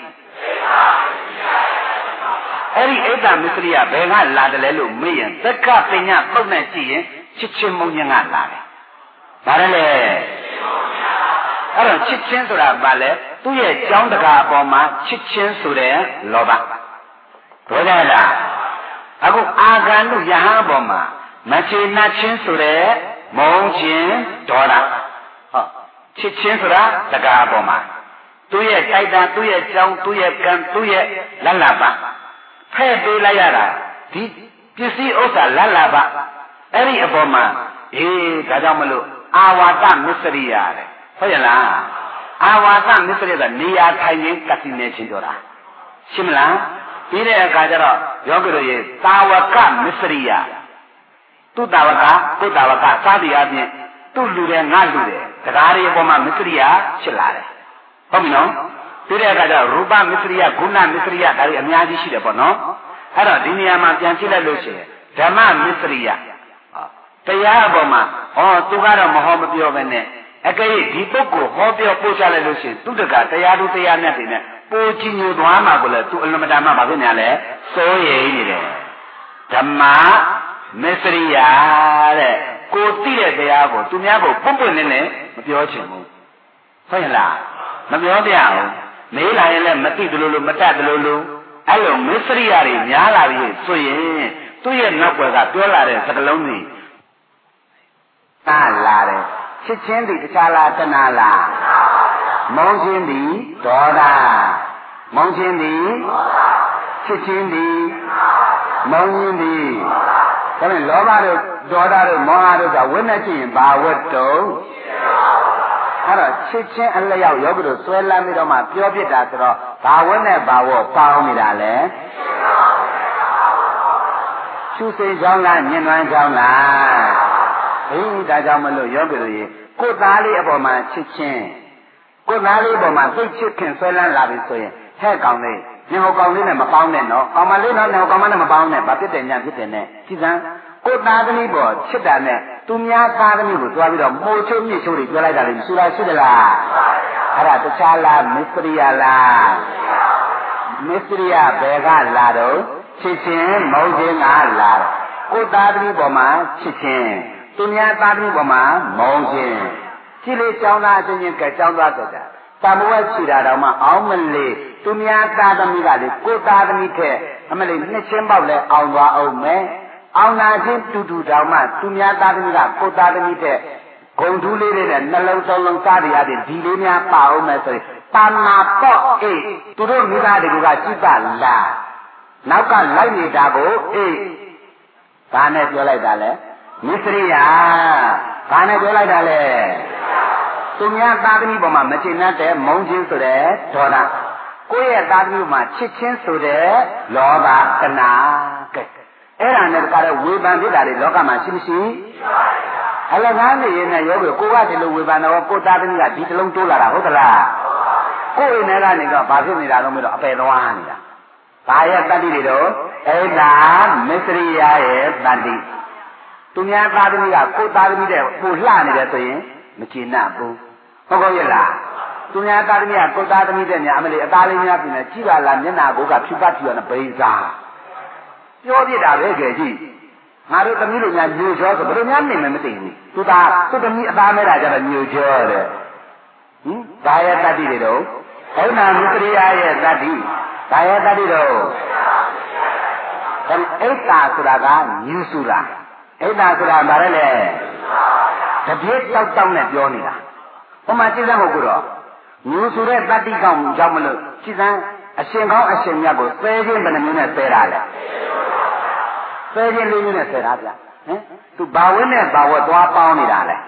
အဲ့ဒီအိဋ္ဌာမစ္စရိယဘယ်ကလာတယ်လဲလို့မေးရင်သက္ကပညာပုတ်နဲ့ကြည့်ရင်ချစ်ချင်းမုံညံကလာတယ်ဘာလဲလဲအဲ့တော့ချစ်ချင်းဆိုတာဘာလဲသူ့ရဲ့ကြောင်းတကာအပေါ်မှာချစ်ချင်းဆိုတဲ့လောဘဒေါသလားအခုအာဂန္တုယဟန်အပေါ်မှာမချေနှချင်းဆိုတဲ့မုံချင်းဒေါသဟောချစ်ချင်းဆိုတာတကာအပေါ်မှာသူ့ရဲ့တိုက်တာသူ့ရဲ့ကြောင်းသူ့ရဲ့ကံသူ့ရဲ့လတ်လာပါဖဲ့ပေးလိုက်ရတာဒီပစ္စည်းဥစ္စာလတ်လာပါအဲ့ဒီအပေါ်မှာအေးဒါကြောင့်မလို့အာဝါဒမစ္စရိယတဲ့ဟုတ်ရလားအာဝါဒမစ္စရိယကနေရာထိုင်ခြင်းကတိနေချင်းပြောတာရှင်းမလားပြီးတဲ့အခါကျတော့ယောဂီတို့ရဲ့တာဝကမစ္စရိယသူ့တာဝကကိုယ်တာဝကစသည်အပြင်သူ့လူတယ်ငါလူတယ်တရားတွေအပေါ်မှာမစ္စရိယဖြစ်လာတယ်ဟုတ်ပြီနော်ပြီးတဲ့အခါကျတော့ရူပမစ္စရိယဂုဏမစ္စရိယဒါတွေအများကြီးရှိတယ်ပေါ့နော်အဲ့တော့ဒီနေရာမှာပြန်ကြည့်လိုက်လို့ရှိရင်ဓမ္မမစ္စရိယတရားအပေါ်မှာဟောသူကတော့မဟောမပြောပဲနဲ့အကယ်၍ဒီပုဂ္ဂိုလ်ဟောပြောပို့ချလိုက်လို့ရှိရင်သူတကတရားသူတရားနဲ့တင်နဲ့ပိုကြီးညိုသွားမှာကိုလေသူအလွန်မတန်မှဘာဖြစ်နေရလဲစိုးရိမ်နေတယ်ဓမ္မမစ္စရိယတဲ့ကိုသိတဲ့တရားကိုသူများကိုပွတ်ပွတ်နေနဲ့မပြောချင်ဘူးဟုတ်ရဲ့လားမပြောပြအောင်မေးလာရင်လည်းမသိတယ်လို့လို့မတတ်တယ်လို့လို့အဲ့လိုမစ္စရိယတွေများလာပြီဆိုရင်သူ့ရဲ့နောက်ွယ်ကပြောလာတဲ့စကားလုံးတွေတားလာတယ်ချစ်ချင်းသည်တခြားလားတဏှာလားမုန်းချင်းသည်ဒေါသမုန်းချင်းသည်ချစ်ချင်းသည်မုန်းချင်းသည်ဒါနဲ့လောဘတို့ဒေါသတို့မောဟတို့ကဝိနဲ့ချင်းရင်ဘာဝတ်တုံးအဲ့တော့ချစ်ချင်းအလျောက်ယောဂီတို့ဆွဲလမ်းပြီးတော့မှပြောပြတာဆိုတော့ဘာဝနဲ့ဘာဝပေါင်းနေတာလဲရှုစိတ်ကြောင်းလားမြင်နှွမ်းကြောင်းလားဟေးဒါကြောင့်မလို့ယောဂီတို့ရေကိုယ်သားလေးအပေါ်မှာချစ်ချင်းကိုယ်သားလေးအပေါ်မှာသိချစ်ခင်ဆွဲလန်းလာပြီဆိုရင်ဟဲ့ကောင်လေးညဟောကောင်လေးနဲ့မပေါင်းနဲ့နော်ကောင်မလေးနော်ညဟောကောင်မနဲ့မပေါင်းနဲ့ဘာဖြစ်တယ်ညာဖြစ်တယ်နဲ့ကြည်စမ်းကိုယ်သားသမီးပေါ်ချစ်တာနဲ့သူများသားသမီးကိုသွားပြီးတော့မိုးချိုးမြစ်ချိုးတွေပြောလိုက်တာလေဆူလားရှိသလားအဲ့ဒါတခြားလားမစ္စရိယလားမစ္စရိယဘယ်ကလာတော့ချစ်ချင်းမဟုတ်ခြင်းကလာကိုယ်သားသမီးပေါ်မှာချစ်ချင်းသူများသားသမီးပေါ်မှာမုန်းခြင်းကြည်လေးကြောင်းသားအချင်းချင်းကကြောင်းသားကြတာတမဝဲချီတာတော့မှအောင်းမလေးသူများသားသမီးကလေကိုယ်သားသမီးထက်အမလေးနှစ်ချင်းပေါက်လဲအောင်သွားအောင်မယ်အောင်နာချင်းတူတူတောင်မှသူများသားသမီးကကိုယ်သားသမီးတဲ့ဂုံထူးလေးတွေနဲ့နှလုံးသုံးလုံးစားရတဲ့ဒီလေးများပါအောင်မယ်ဆိုရင်ပါမာပေါ့အေးသူတို့မိသားတွေကကြည့်ပါလားနောက်ကလိုက်နေတာကိုအေးဘာနဲ့ပြောလိုက်တာလဲမစ္စရိယဘာနဲ့ပြောလိုက်တာလဲသူများသားသမီးပေါ်မှာမချင်တဲ့မုန်းခြင်းဆိုတဲ့ဒေါသကိုယ့်ရဲ့သားသမီးမှာချစ်ချင်းဆိုတဲ့လောဘကနာကဲအဲ့ဒါနဲ့တခါတော့ဝေဖန်ဖြစ်တာတွေလောကမှာရှိမရှိအလကားနေရင်လည်းယောဂီကိုကဒီလိုဝေဖန်တော့ကိုသားသမီးကဒီတလုံးတိုးလာတာဟုတ်သလားကိုယ်အိမ်ထဲကနေတော့ဘာဖြစ်နေတာတော့မလို့အပယ်သွားနေတာဘာရဲ့တတ္တိတွေတော့အဲ့ဒါမစ္စရိယရဲ့တတ္တိသူများသားသမီးကကိုသားသမီးတဲ့ပို့လှနေတယ်ဆိုရင်မကျေနပ်ဘူးဟုတ်ကောရဲ့လားသူများသားသမီးကကိုသားသမီးတဲ့ညာအမလေးအသားလေးများပြင်နေကြည့်ပါလားမျက်နာကိုကဖြူပတ်ဖြူရတဲ့ပိစားပြောပြတာပဲကြည့်ကြည့်ငါတို့သမီးတို့များညိုချောဆိုဘယ်လိုများနေမှမသိဘူးသူသားသူသမီးအသားမဲတာကြတော့ညိုချောတဲ့ဟင်ဒါရဲ့တတ္တိတွေတော့ဘုနာမုတ္တရိယရဲ့တတ္တိဒါရဲ့တတ္တိတော့အိတ်တာဆိုတာကညူစုလားအိတ်တာဆိုတာဘာလဲလဲတပြည့်တောက်တောက်နဲ့ပြောနေတာဟိုမှာကြည့်စမ်းဟုတ်ကူတော့ညူစုတဲ့တတ္တိကောင်ကြောင့်မလို့ကြည့်စမ်းအရှင်ကောင်းအရှင်မြတ်ကိုသဲခြင်းဘယ်နှမျိုးနဲ့သဲတာလဲသဲခြင်းလေးမျိုးနဲ့သဲတာဗျဟင်သူဘာဝဲနဲ့ဘာဝဲသွားပေါင်းနေတာလဲ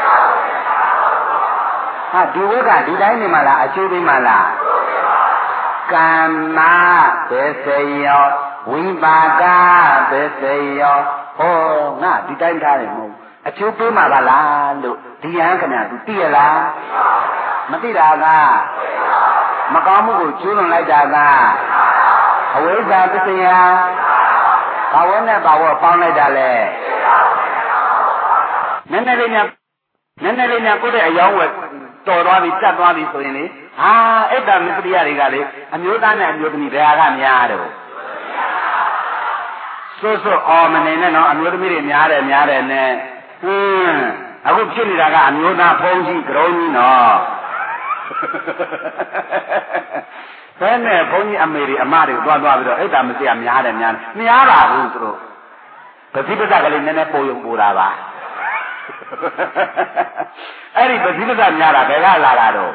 ဟာဒီဝဲကဒီတိုင်းနေမှာလားအကျိုးပေးမှာလားကမ္မသစ္စယောဝိပါကသစ္စယောဟောငါဒီတိုင်းထားတယ်မဟုတ်အကျိုးပေးမှာပါလားလို့ဒီဟန်ခင်ဗျာ तू သိရလားမသိတာကမကောင်းမှုကိုကျူးလွန်လိုက်တာကအဝိဇ္ဇာသစ္စယဘာဝနဲ့ဘာဝပေါင်းလိုက်တာလဲနည်းနည်းလေးများနည်းနည်းလေးများကိုယ့်တဲ့အယောင်းဝယ်တော်သွားပြီတက်သွားပြီဆိုရင်လေဟာအဲ့ဒါမစ္စရိယတွေကလေအမျိုးသားနဲ့အမျိုးသမီးဘယ်ဟာကများတော့စိုးစိုးအော်မနေနဲ့နော်အမျိုးသမီးတွေများတယ်များတယ်နဲ့ဟင်းအခုဖြစ်နေတာကအမျိုးသားဖုံးကြီးကရုံးကြီးနော်ဘယ်နဲ့ဘုန်းကြီးအမေတွေအမတွေတွားတွားပြီးတော့အဲ့ဒါမစ္စရိယများတယ်များတယ်များပါဘူးသူတို့ပฏิပဒကလေးနည်းနည်းပို့ရုံပို့တာပါအဲ့ဒီပฏิပဒများတာဘယ်ကလာတာတော့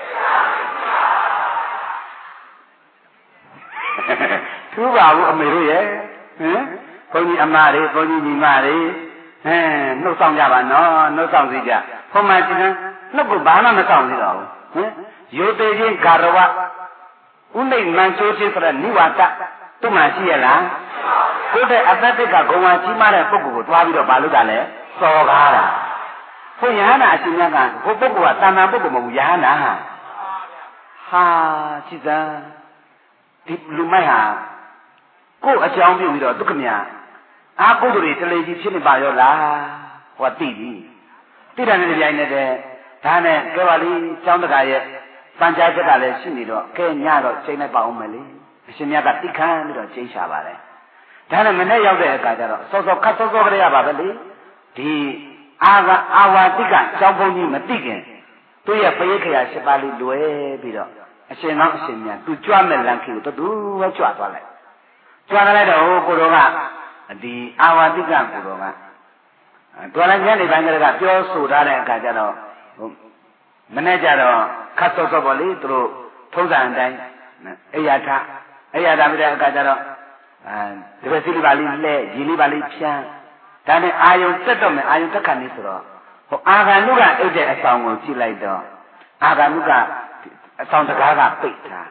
ထူးပါဘူးအမေတို့ရဲ့ဟင်ဘုန်းကြီးအမတွေဘုန်းကြီးညီမတွေဟဲနှုတ်ဆောင်ကြပါနော်နှုတ်ဆောင်စီကြဘုံမှာကျင်နှုတ်ကဘာမှမဆောင်သေးတော့ဘူးဟင်ရိုသေခြင်းဂါရဝဥနိမန်ချိုးခြင်းဆိုတဲ့နိဝါဒသူ့မှာရှိရလားကိုယ်တဲ့အတ္တတိကဂုံဝါကြီးမားတဲ့ပုဂ္ဂိုလ်ကိုတွားပြီးတော့မလုပ်တာလဲစော်ကားတာဘုရားနာအရှင်မြတ်ကဘုပုဂ္ဂိုလ်ကတာမန်ပုဂ္ဂိုလ်မဟုတ်ဘူးယဟနာဟာကြည်စမ်းဒီလူမိုက်ဟာကိုယ်အကြောင်းပြုပြီးတော့ဒုက္ခမြအာပုဂ္ဂိုလ်တွေတလေကြီးဖြစ်နေပါရောလားဟောသိပြီသိတယ်နဲ့ကြိုင်နေတဲ့ဒါနဲ့ကဲပါလိကျောင်းတကာရဲ့ပန်ကြားချက်ကလည်းရှိနေတော့ကဲညတော့ချိန်လိုက်ပါအောင်မယ်လေအရှင်မြတ်ကတိခမ်းပြီးတော့ချိန်ရှာပါတယ်ဒါနဲ့မနေ့ရောက်တဲ့အခါကျတော့စောစောခတ်စောစောကလေးရပါပဲလေဒီအာဝအာဝတိကကျောင်းဘုန်းကြီးမသိခင်သူ့ရဲ့ပရိခရာရှိပါလိလွယ်ပြီးတော့အရှင်ကောင်းအရှင်မြတ်သူကြွမဲ့လမ်းခီကိုတူပဲကြွသွားလိုက်ကြွသွားလိုက်တော့ကိုတော်ကဒီအာဝတိကကိုတော်ကတော်လည်းညနေပိုင်းကလေးကပြောဆိုထားတဲ့အခါကျတော့မနေ့ကျတော့ခတ်စောစောပေါ့လေသူတို့ထုံးစံအတိုင်းအိယာထအိယာထပြီးတဲ့အခါကျတော့အဲဒီပဲစီလေးပါလေးလဲရီလေးပါလေးဖြန်းဒါနဲ့အာယုံတက်တော့မယ်အာယုံတက်ခါနေဆိုတော့ဟိုအာဂန္တုကအိတ်တဲ့အဆောင်ကိုကြည့်လိုက်တော့အာဂန္တုကအဆောင်တကားကပိတ်ထား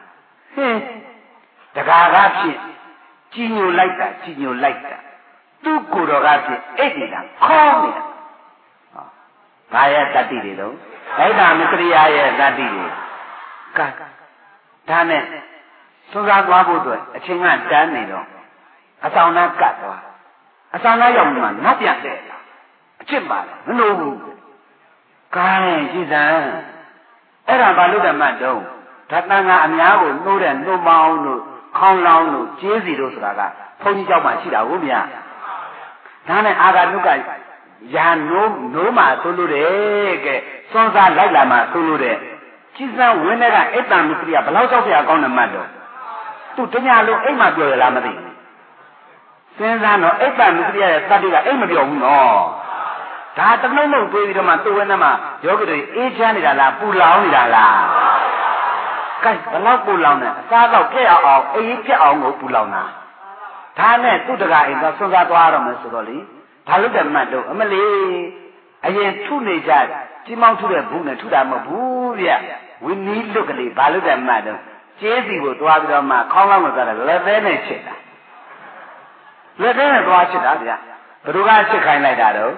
ဟင်းတကားကားဖြစ်ကြီးညိုလိုက်တာကြီးညိုလိုက်တာသူ့ကိုယ်တော်ကဖြစ်အိတ်နေတာခေါင်းနေတာဘာရဲ့တတ္တိတွေတော့အဲ့ဒါမစ္စရိယရဲ့တတ္တိတွေကဲဒါနဲ့စွန့်စားသွားဖို့အတွက်အချိန်ကတန်းနေတော့အဆောင်သားကတ်သွားအဆောင်သားရောက်မှနောက်ပြန်တဲ့လာအချစ်ပါလေမလို့ဘူးကိုင်းကြည်စံအဲ့ဒါဘာလို့တမတ်တုံးဓာတ်တန်ကအများကိုနှိုးတဲ့နှုတ်မောင်းတို့ခေါင်းလောင်းတို့ကျေးစီတို့ဆိုတာကဘုန်းကြီးเจ้าမှာရှိတာဟုတ်မြတ်ဒါနဲ့အာဂါနုကယာနိုးနိုးမှာဆိုလို့တဲ့ကဲစွန့်စားလိုက်လာမှာဆိုလို့တဲ့ကြည်စံဝင်းတဲ့ကအိတ်တံမစ္စရိယဘလောက်ကြောက်เสียကောင်းတယ်မှတ်တော့သူတညာလုံးအိတ်မှပြောရလားမသိဘူးစဉ်းစားတော့အိတ်တံမစ္စရိယရဲ့တတ္တိကအိတ်မပြောဘူးနော်ဒါတနှုံနှုံတွေးပြီးတော့မှသူ့ဝင်းထဲမှာယောဂီတွေအေးချမ်းနေတာလားပူလောင်နေတာလားကဲဘလောက်ပူလောင်တယ်အစားတော့ပြက်အောင်အေးပြက်အောင်ကိုပူလောင်တာဒါနဲ့သူ့တကာအိမ်ကစွန့်စားသွားတော့မယ်ဆိုတော့လေဒါလို့တည်းမှတ်တော့အမလေးအရင်ထုနေကြကြီးမောင်းထုတဲ့ဘူးနဲ့ထုတာမဟုတ်ဘူးဗျဝင်းနီးလွတ်ကလေးဘာလို့တည်းမှတ်တော့ကျေးစီကိုသွားပြီးတော့မှခေါင်းလောင်းကိုသွားတယ်လက်သေးနဲ့ချစ်တာလက်သေးနဲ့သွားချစ်တာဗျဘယ်သူကချစ်ခိုင်းလိုက်တာတော့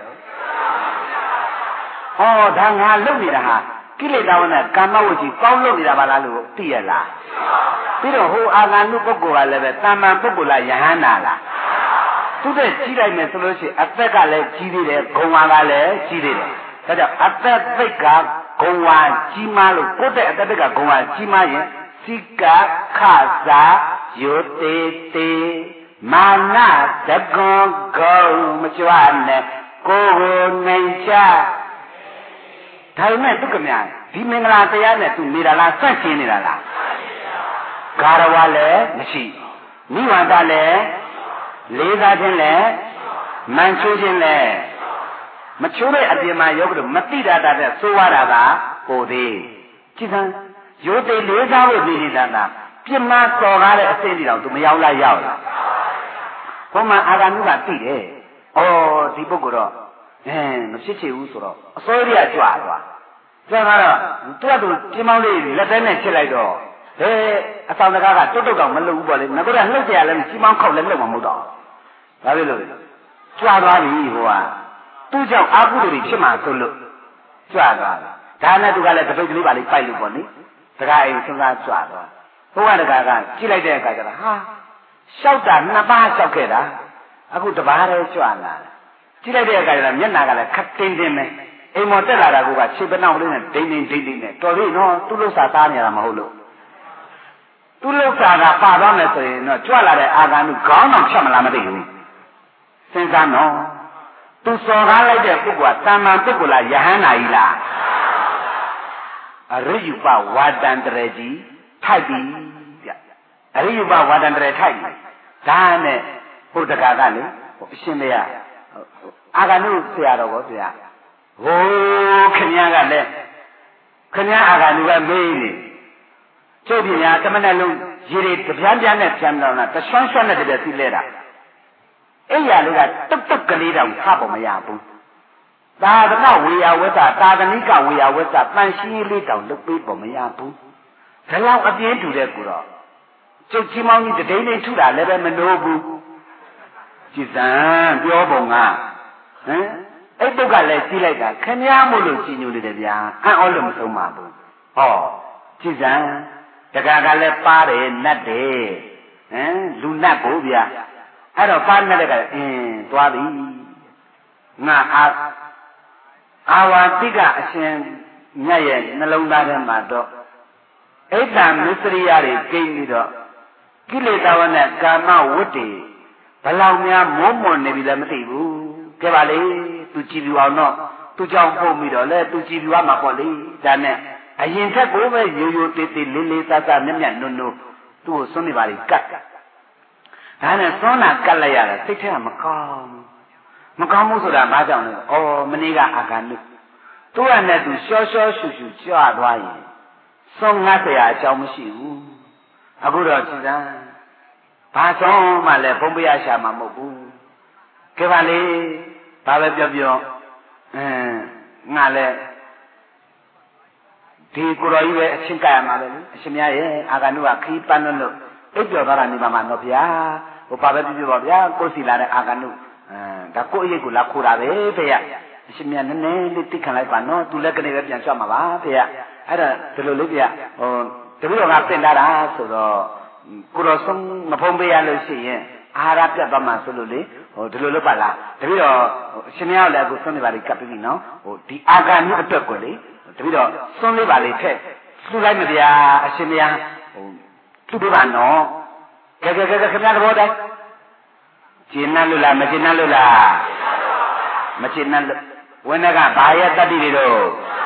ဟောဒါငါလုပ်နေတာဟာကိလေသာဝနဲ့ကာမဝိကြီးကောင်းလုပ်နေတာပါလားလို့သိရလားပြီးတော့ဟိုအာဂန္တုပုဂ္ဂိုလ်ကလည်းပဲတာမန်ပုဂ္ဂိုလ်လားယဟန္တာလားသူတဲ့ကြီးလိုက်မယ်ဆိုလို့ရှိရင်အသက်ကလည်းကြီးသေးတယ်ဂုံဝါကလည်းကြီးသေးတယ်ဒါကြောင့်အသက်သိက်ကဂုံဝါကြီးမားလို့ကိုယ့်တဲ့အသက်သိက်ကဂုံဝါကြီးမားရင်စိကခစာယောတေတေမာနတကွန်ကုံမကြွနဲ့ကိုယ်ကိုနိုင်ချဒါပေမဲ့သူကများဒီမင်္ဂလာတရားနဲ့သူနေတာလားစန့်ကျင်နေတာလားဂါရဝလည်းမရှိနိဝန္တလည်းလေးစားခြင်းလည်းမန်ချိုးခြင်းလည်းမချိုးတဲ့အပြင်မှာယောဂတို့မတိတာတဲ့သိုးရတာကပိုသေးကြည်စမ်းရိုသေလေးစားလို့နေနေတာကပြမစော်ကားတဲ့အဆင့်ဒီတော့သူမရောက်လိုက်ရောက်လာဘုမအာဂန္တုကသိတယ်ဩဒီပုဂ္ဂိုလ်တော့အဲမဖြစ်ချင်ဘူးဆိုတော့အစိုးရကြွားသွားကြွားတော့သူကသူပြင်းမောင်းလေးလက်ထဲနဲ့ချစ်လိုက်တော့ဟဲအဆောင်တကားကတုတ်တုတ်တော့မလုပ်ဘူးပေါ့လေငါတို့ကလှုပ်เสียလည်းကြီးမောင်းခောက်လည်းမလုပ်မှာမဟုတ်တော့ဘာဖြစ်လို့ကြွားသွားပြီဟိုကသူ့ကြောင့်အာဟုတွေဖြစ်မှာဆိုလို့ကြွားသွားဒါနဲ့သူကလည်းတပိတ်ကလေးပါလေးပိုက်လို့ပေါ့နိတကားအိမ်စဉ်းစားကြွားသွားဘုရားတကားကကြည့်လိုက်တဲ့အခါကျတော့ဟာရှောက်တာနှစ်ပါးရှောက်ခဲ့တာအခုတပါးတည်းကြွားလာကြည့်လိုက်တဲ့အခါကျတော့မျက်နှာကလည်းခတ်တင်းတင်းပဲအိမ်မော်တက်လာတာကခြေပနောက်လေးနဲ့ဒိမ့်ဒိမ့်ဒိမ့်ဒိမ့်နဲ့တော်ပြီနော်သူ့လို့စာသားနေတာမဟုတ်လို့သူ့လို့စာကပါသွားမယ်ဆိုရင်တော့ကြွလာတဲ့အာဂန္တုခေါင်းအောင်ဖြတ်မလားမသိဘူးစဉ်းစားနော်သူစော်ကားလိုက်တဲ့ပုဂ္ဂိုလ်ကတမ္မာပုဂ္ဂိုလ်လားယဟန္တာကြီးလားအရိယုပဝါဒန္တရကြီးထိုက်ပြီဗျအရိယုပဝါဒန္တရထိုက်ပြီဒါနဲ့ဘုဒ္ဓဂါကလေအရှင်မေယအာဂန္တုဆရာတော်ကောဆရာဟိုးခင်ဗျားကလည်းခင်ဗျားအာဂန္တုကမေးနေကျုပ်ပညာတမနဲ့လုံးရေတွေတပြားပြားနဲ့ပြန်တော့တာတဆွမ်းဆွမ်းနဲ့တပြက်စီးလဲတာအဲ့ရလေးကတုတ်တုတ်ကလေးတောင်ထပေါ်မရဘူးသာသနာဝေယဝစ္စသာသနိကဝေယဝစ္စတန်ရှင်းလေးတောင်လုပ်ပေးပေါ်မရဘူးဒါလောက်အပြင်းတူတဲ့ကိုတော့ကျုပ်ကြီးမောင်းကြီးတဒိန်းဒိန်းထုတာလည်းပဲမနိုးဘူးကြည်စံပြောပုံကဟမ်အဲ့တုတ်ကလည်းကြီးလိုက်တာခင်ဗျားမို့လို့ကြီးညိုနေတယ်ဗျာအံ့ဩလို့မဆုံးပါဘူးဟောကြည်စံတကာကလည်းပါတယ်နတ်တယ်ဟမ်လူနတ်ကိုဗျာအဲ့တော့ပါနတ်တဲ့ကအင်းသွားပြီငါအာအာဝတိကအရှင်မြတ်ရဲ့နှလုံးသားထဲမှာတော့အိဋ္ဌာမစ္စရိယတွေကိန်းပြီးတော့ကိလေသာဝနဲ့ကာမဝတ္တိဘလောက်များမုန်းမွန်နေပြီလည်းမသိဘူးကြပါလေသူကြည်ပြအောင်တော့သူကြောင့်ပုံပြီးတော့လေသူကြည်ပြရမှာပေါ့လေဒါနဲ့အရင်ထက်ကိုပဲရိုးရိုးတေးသေးလေးလေးစားစားမြတ်မြတ်နုံနုံသူ့ကိုစွန့်နေပါလိကတ်ဒါနဲ့စွန့်တာကတ်လိုက်ရတာစိတ်ထဲကမကောင်းမကောင်းဘူးဆိုတာဘာကြောင့်လဲဩမနေ့ကအာဂန္တုသူ့ရနဲ့သူရှောရှောရှူရှူကြွသွားရင်စွန့်ငတ်เสียအကြောင်းမရှိဘူးအခုတော့ကြည်စမ်းဘာဆုံးမှလည်းဘုံပရရှာမှာမဟုတ်ဘူးကြပါလေဘာပဲပြောပြောအင်းငါလည်းဒီကိုတော်ကြီးပဲအချင်းကရမှာပဲအရှင်များရဲ့အာဂန္တုကခီးပန်းလို့အိပ်ပျော်သွားတာနေပါမှာတော့ဗျာဟိုပါပဲပြပြပါဗျာကိုယ်စီလာတဲ့အာဂန္တုအဲဒါကိုယ့်အရေးကိုလာခိုးတာပဲဖေရအရှင်များနည်းနည်းလေးသိခံလိုက်ပါနော်သူလည်းကနေပဲပြန်ချွတ်မှာပါဖေရအဲ့ဒါဒီလိုလေးပြဟိုတပည့်တော်ကပြင်လာတာဆိုတော့ကိုတော်ဆုံးမဖုံးပေးရလို့ရှိရင်အာဟာရပြတ်သွားမှဆိုလို့လေဟိုဒီလိုလုပ်ပါလားတပည့်တော်အရှင်များလည်းအခုဆုံးနေပါလိကပ်ပြီနော်ဟိုဒီအာဂန္တုအတွက်ကိုလေတပည့်တော်ဆုံးလေးပါလေထက်လှူလိုက်မဗျာအရှင်များဟိုသူ့ပြပါနော်ကဲကဲကဲခင်ဗျားသဘောတိုင်းကျင်နှံ့လို့လားမကျင်နှံ့လို့လားမကျင်နှံ့လို့ဝိနကဘာရဲ့တတ္တိတွေတော့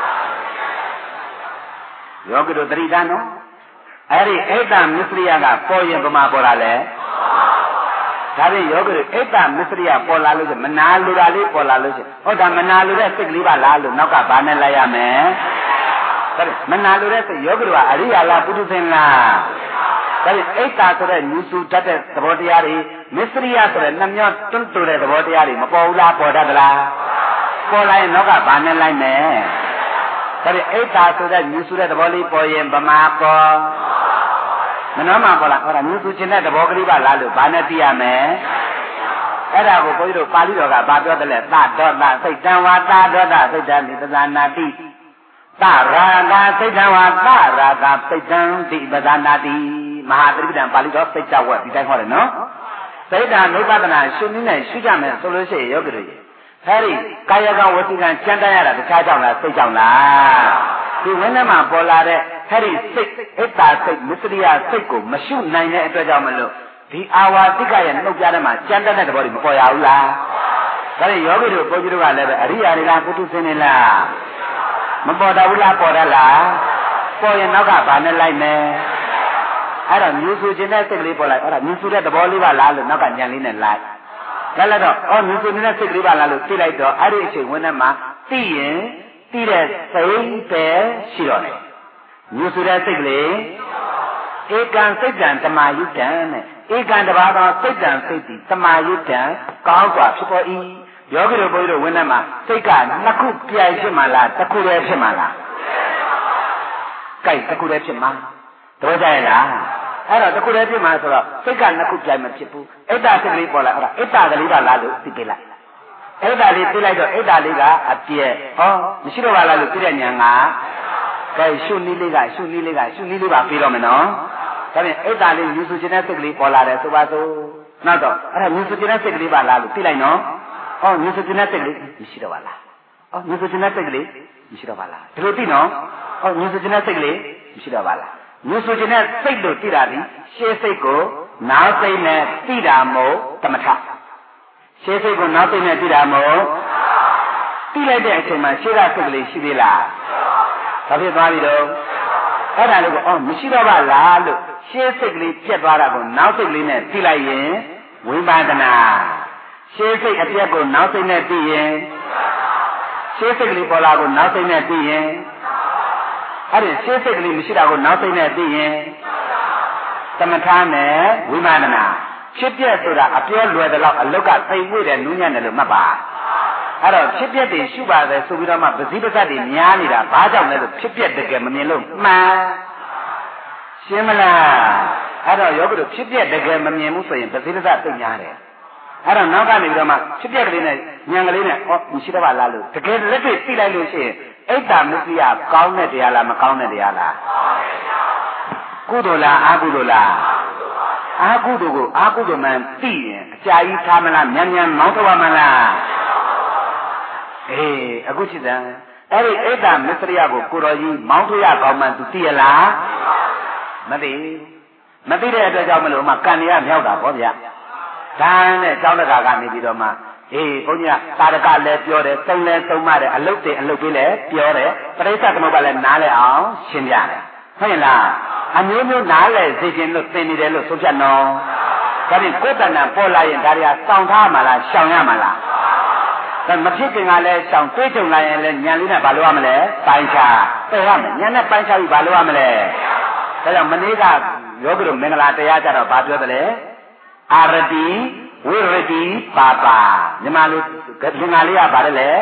ယောဂီတို့တတိတန်းနော်အဲ့ဒီအိတ်တမစ္စရိယကပေါ်ရင်ပမာပေါ်လာလဲဒါဖြင့်ယောဂီတို့အိတ်တမစ္စရိယပေါ်လာလို့ဆိုမနာလိုတာလေးပေါ်လာလို့ဆိုဟုတ်တာမနာလိုတဲ့စိတ်ကလေးပါလားလို့နောက်ကဘာနဲ့လိုက်ရမယ်ဒါဖြင့်မနာလိုတဲ့စိတ်ယောဂီတို့ကအရိယာလားပုထုဇဉ်လားဒါဖြင့်အိတ်တာဆိုတဲ့ညူစုတတ်တဲ့သဘောတရားတွေမစ္စရိယဆိုတဲ့နှမျောတွန်းတူတဲ့သဘောတရားတွေမပေါ်ဘူးလားပေါ်တတ်သလားပေါ်လာရင်နောက်ကဘာနဲ့လိုက်မယ်ဒါဖြင့်အိတ်တာဆိုတဲ့ညူစုတဲ့သဘောလေးပေါ်ရင်ဗမာပေါ်မနှောမှပေါ်လာဟောတာညူစုခြင်းတဲ့သဘောကလေးပါလားလို့ဘာနဲ့သိရမယ်အဲ့ဒါကိုဘုန်းကြီးတို့ပါဠိတော်ကဘာပြောတယ်လဲသဒေါသစိတ်တံဝါသဒေါသစိတ်တံဒီပဇာနာတိသရာဂစိတ်တံဝါသရာဂစိတ်တံဒီပဇာနာတိမဟာသတိပ္ပံပါဠိတော်စိတ်ကြဝက်ဒီတိုင်းဟောတယ်နော်စိတ်တံနိဗ္ဗာန်ရှင်နည်းနဲ့ရှုကြမယ်ဆိုလို့ရှိရင်ယောဂီတို့အဲဒီကာယကဝစီကံကြမ်းတမ်းရတာတခြားကြောင့်လားစိတ်ကြောင့်လားဒီဝိနည်းမှာပေါ်လာတဲ့အဲဒီစိတ်ဣတ္တာစိတ်မစ္စရိယစိတ်ကိုမရှုနိုင်တဲ့အတွက်ကြောင့်မလို့ဒီအာဝါတိကရဲ့နှုတ်ပြတဲ့မှာကြမ်းတမ်းတဲ့သဘောတွေမပေါ်ရဘူးလားဒါနဲ့ယောဂီတို့ဘုန်းကြီးတို့ကလည်းပဲအရိယာတွေလားပုထုဇဉ်တွေလားမပေါ်တော့ဘူးလားပေါ်တတ်လားပေါ်ရင်နောက်ကဘာနဲ့လိုက်မယ်အဲ့တော့မြူဆူခြင်းတဲ့စိတ်ကလေးပေါ်လိုက်အဲ့ဒါမြူဆူတဲ့သဘောလေးပါလားလို့နောက်ကညံလေးနဲ့လိုက်လည်းလည်းတော့အော်မြူဆူနေတဲ့စိတ်ကလေးပါလားလို့သိလိုက်တော့အဲ့ဒီအချိန်ဝင်ထဲမှာသိရင်သိတဲ့စိတ်ပဲရှိတော့တယ်မြူဆူတဲ့စိတ်ကလေးဧကံစိတ်တံသမာယုတ္တံနဲ့ဧကံတပါးသောစိတ်တံစိတ်သည်သမာယုတ္တံကောင်းกว่าဖြစ်ပေါ်၏ယောဂီတို့ဘုန်းကြီးတို့ဝင်ထဲမှာစိတ်ကနှစ်ခုပြိုင်ဖြစ်မှလားတစ်ခုတည်းဖြစ်မှလားကြိုက်တစ်ခုတည်းဖြစ်မှာတော့ကြရလားအဲ့တော့တစ်ခုတည်းဖြစ်မှာဆိုတော့စိတ်ကနှစ်ခုပြိုင်မဖြစ်ဘူးဣတ္တစိတ်ကလေးပေါ်လာအဲ့ဒါဣတ္တကလေးပါလားလို့သိပေးလိုက်ဣတ္တလေးသိလိုက်တော့ဣတ္တလေးကအပြည့်ဟောမရှိတော့ပါလားလို့သိတဲ့ညာကကဲရှုနည်းလေးကရှုနည်းလေးကရှုနည်းလေးပါပြီးတော့မယ်နော်ဒါဖြင့်ဣတ္တလေးယူဆခြင်းတဲ့စိတ်ကလေးပေါ်လာတယ်ဆိုပါစို့နောက်တော့အဲ့ဒါယူဆခြင်းတဲ့စိတ်ကလေးပါလားလို့သိလိုက်နော်ဟောယူဆခြင်းတဲ့စိတ်ကလေးမရှိတော့ပါလားဟောယူဆခြင်းတဲ့စိတ်ကလေးမရှိတော့ပါလားဒီလိုသိနော်ဟောယူဆခြင်းတဲ့စိတ်ကလေးမရှိတော့ပါလားယူဆခြင်းတဲ့စိတ်လို့သိတာဒီရှေးစိတ်ကိုနောက်စိတ်နဲ့သိတာမို့တမထရှေးစိတ်ကိုနောက်စိတ်နဲ့သိတာမို့သိလိုက်တဲ့အချိန်မှာရှေးကစိတ်ကလေးရှိသေးလားဘာဖြစ်သွားပြီတော့အဲ့ဒါလေးကိုအော်မရှိတော့ပါလားလို့ရှေးစိတ်ကလေးပြတ်သွားတာကိုနောက်စိတ်လေးနဲ့သိလိုက်ရင်ဝိပဿနာရှေးစိတ်အပြတ်ကိုနောက်စိတ်နဲ့သိရင်ရှေးစိတ်ကလေးပေါ်လာကိုနောက်စိတ်နဲ့သိရင်အဲ့ဒီရှေးစိတ်ကလေးမရှိတာကိုနောက်စိတ်နဲ့သိရင်သမထနဲ့ဝိပဿနာဖြစ်ပြဆိုတာအပြောလွယ်တဲ့လောက်အလုတ်ကသိမ့်ဝေ့တဲ့နူးညံ့တယ်လို့မှတ်ပါအဲ့တော့ဖြစ်ပြတဲ့ရှုပါပဲဆိုပြီးတော့မှပဇိပစတ်တွေများနေတာဘာကြောင့်လဲလို့ဖြစ်ပြတကယ်မမြင်လို့မှန်ရှင်းမလားအဲ့တော့ယောဂီတို့ဖြစ်ပြတကယ်မမြင်ဘူးဆိုရင်ပဇိပစတ်သိများတယ်အဲ့တော့နောက်ကနေပြီးတော့မှဖြစ်ပြကလေးနဲ့ဉာဏ်ကလေးနဲ့ဩမရှိတော့ပါလားလို့တကယ်လက်တွေ့သိလိုက်လို့ရှိရင်ဣတ္တမစ္စရိယကောင်းတဲ့တရားလားမကောင်းတဲ့တရားလားကုသိုလ်လားအကုသိုလ်လားအကုသိုလ်ကိုအကုသိုလ်မှန်သိရင်အကြာကြီးထားမလားမြန်မြန်မောင်းထုတ်မလားအေးအခုချစ်တယ်အဲ့ဒီဣတ္တမစ္စရိယကိုကိုတော်ကြီးမောင်းထုတ်ရကောင်းမှသူသိရလားမသိမသိတဲ့အတွက်ကြောင့်မလို့မှကံရမြောက်တာပေါ့ဗျာဒါနဲ့ကျောင်းတကာကနေပြီးတော့မှအေးဘုန်းကြီးကသာရကလည်းပြောတယ်သုံးလည်းသုံးပါတယ်အလုတ်တွေအလုတ်တွေလည်းပြောတယ်ပရိစ္ဆသမုပ္ပါလည်းနားလဲအောင်ရှင်းပြတယ်ဟုတ်လားအမျိုးမျိုးနားလဲသိခြင်းလို့သင်နေတယ်လို့ဆိုပြနော်ဒါဖြင့်ကိုယ်တဏ္ဍပေါ်လာရင်ဒါတွေကစောင့်ထားမှလားရှောင်ရမှလားဒါမဖြစ်ခင်ကလည်းရှောင်တွေးကြုံလာရင်လည်းဉာဏ်လေးနဲ့ဘာလို့ရမလဲပိုင်းခြားပယ်ရမယ်ဉာဏ်နဲ့ပိုင်းခြားပြီးဘာလို့ရမလဲဒါကြောင့်မနေ့ကယောဂီတို့မင်္ဂလာတရားကြတော့ဘာပြောသလဲအာရတိဝိရတိပါပါညီမလေးကငါလေးကဗါတယ်လေ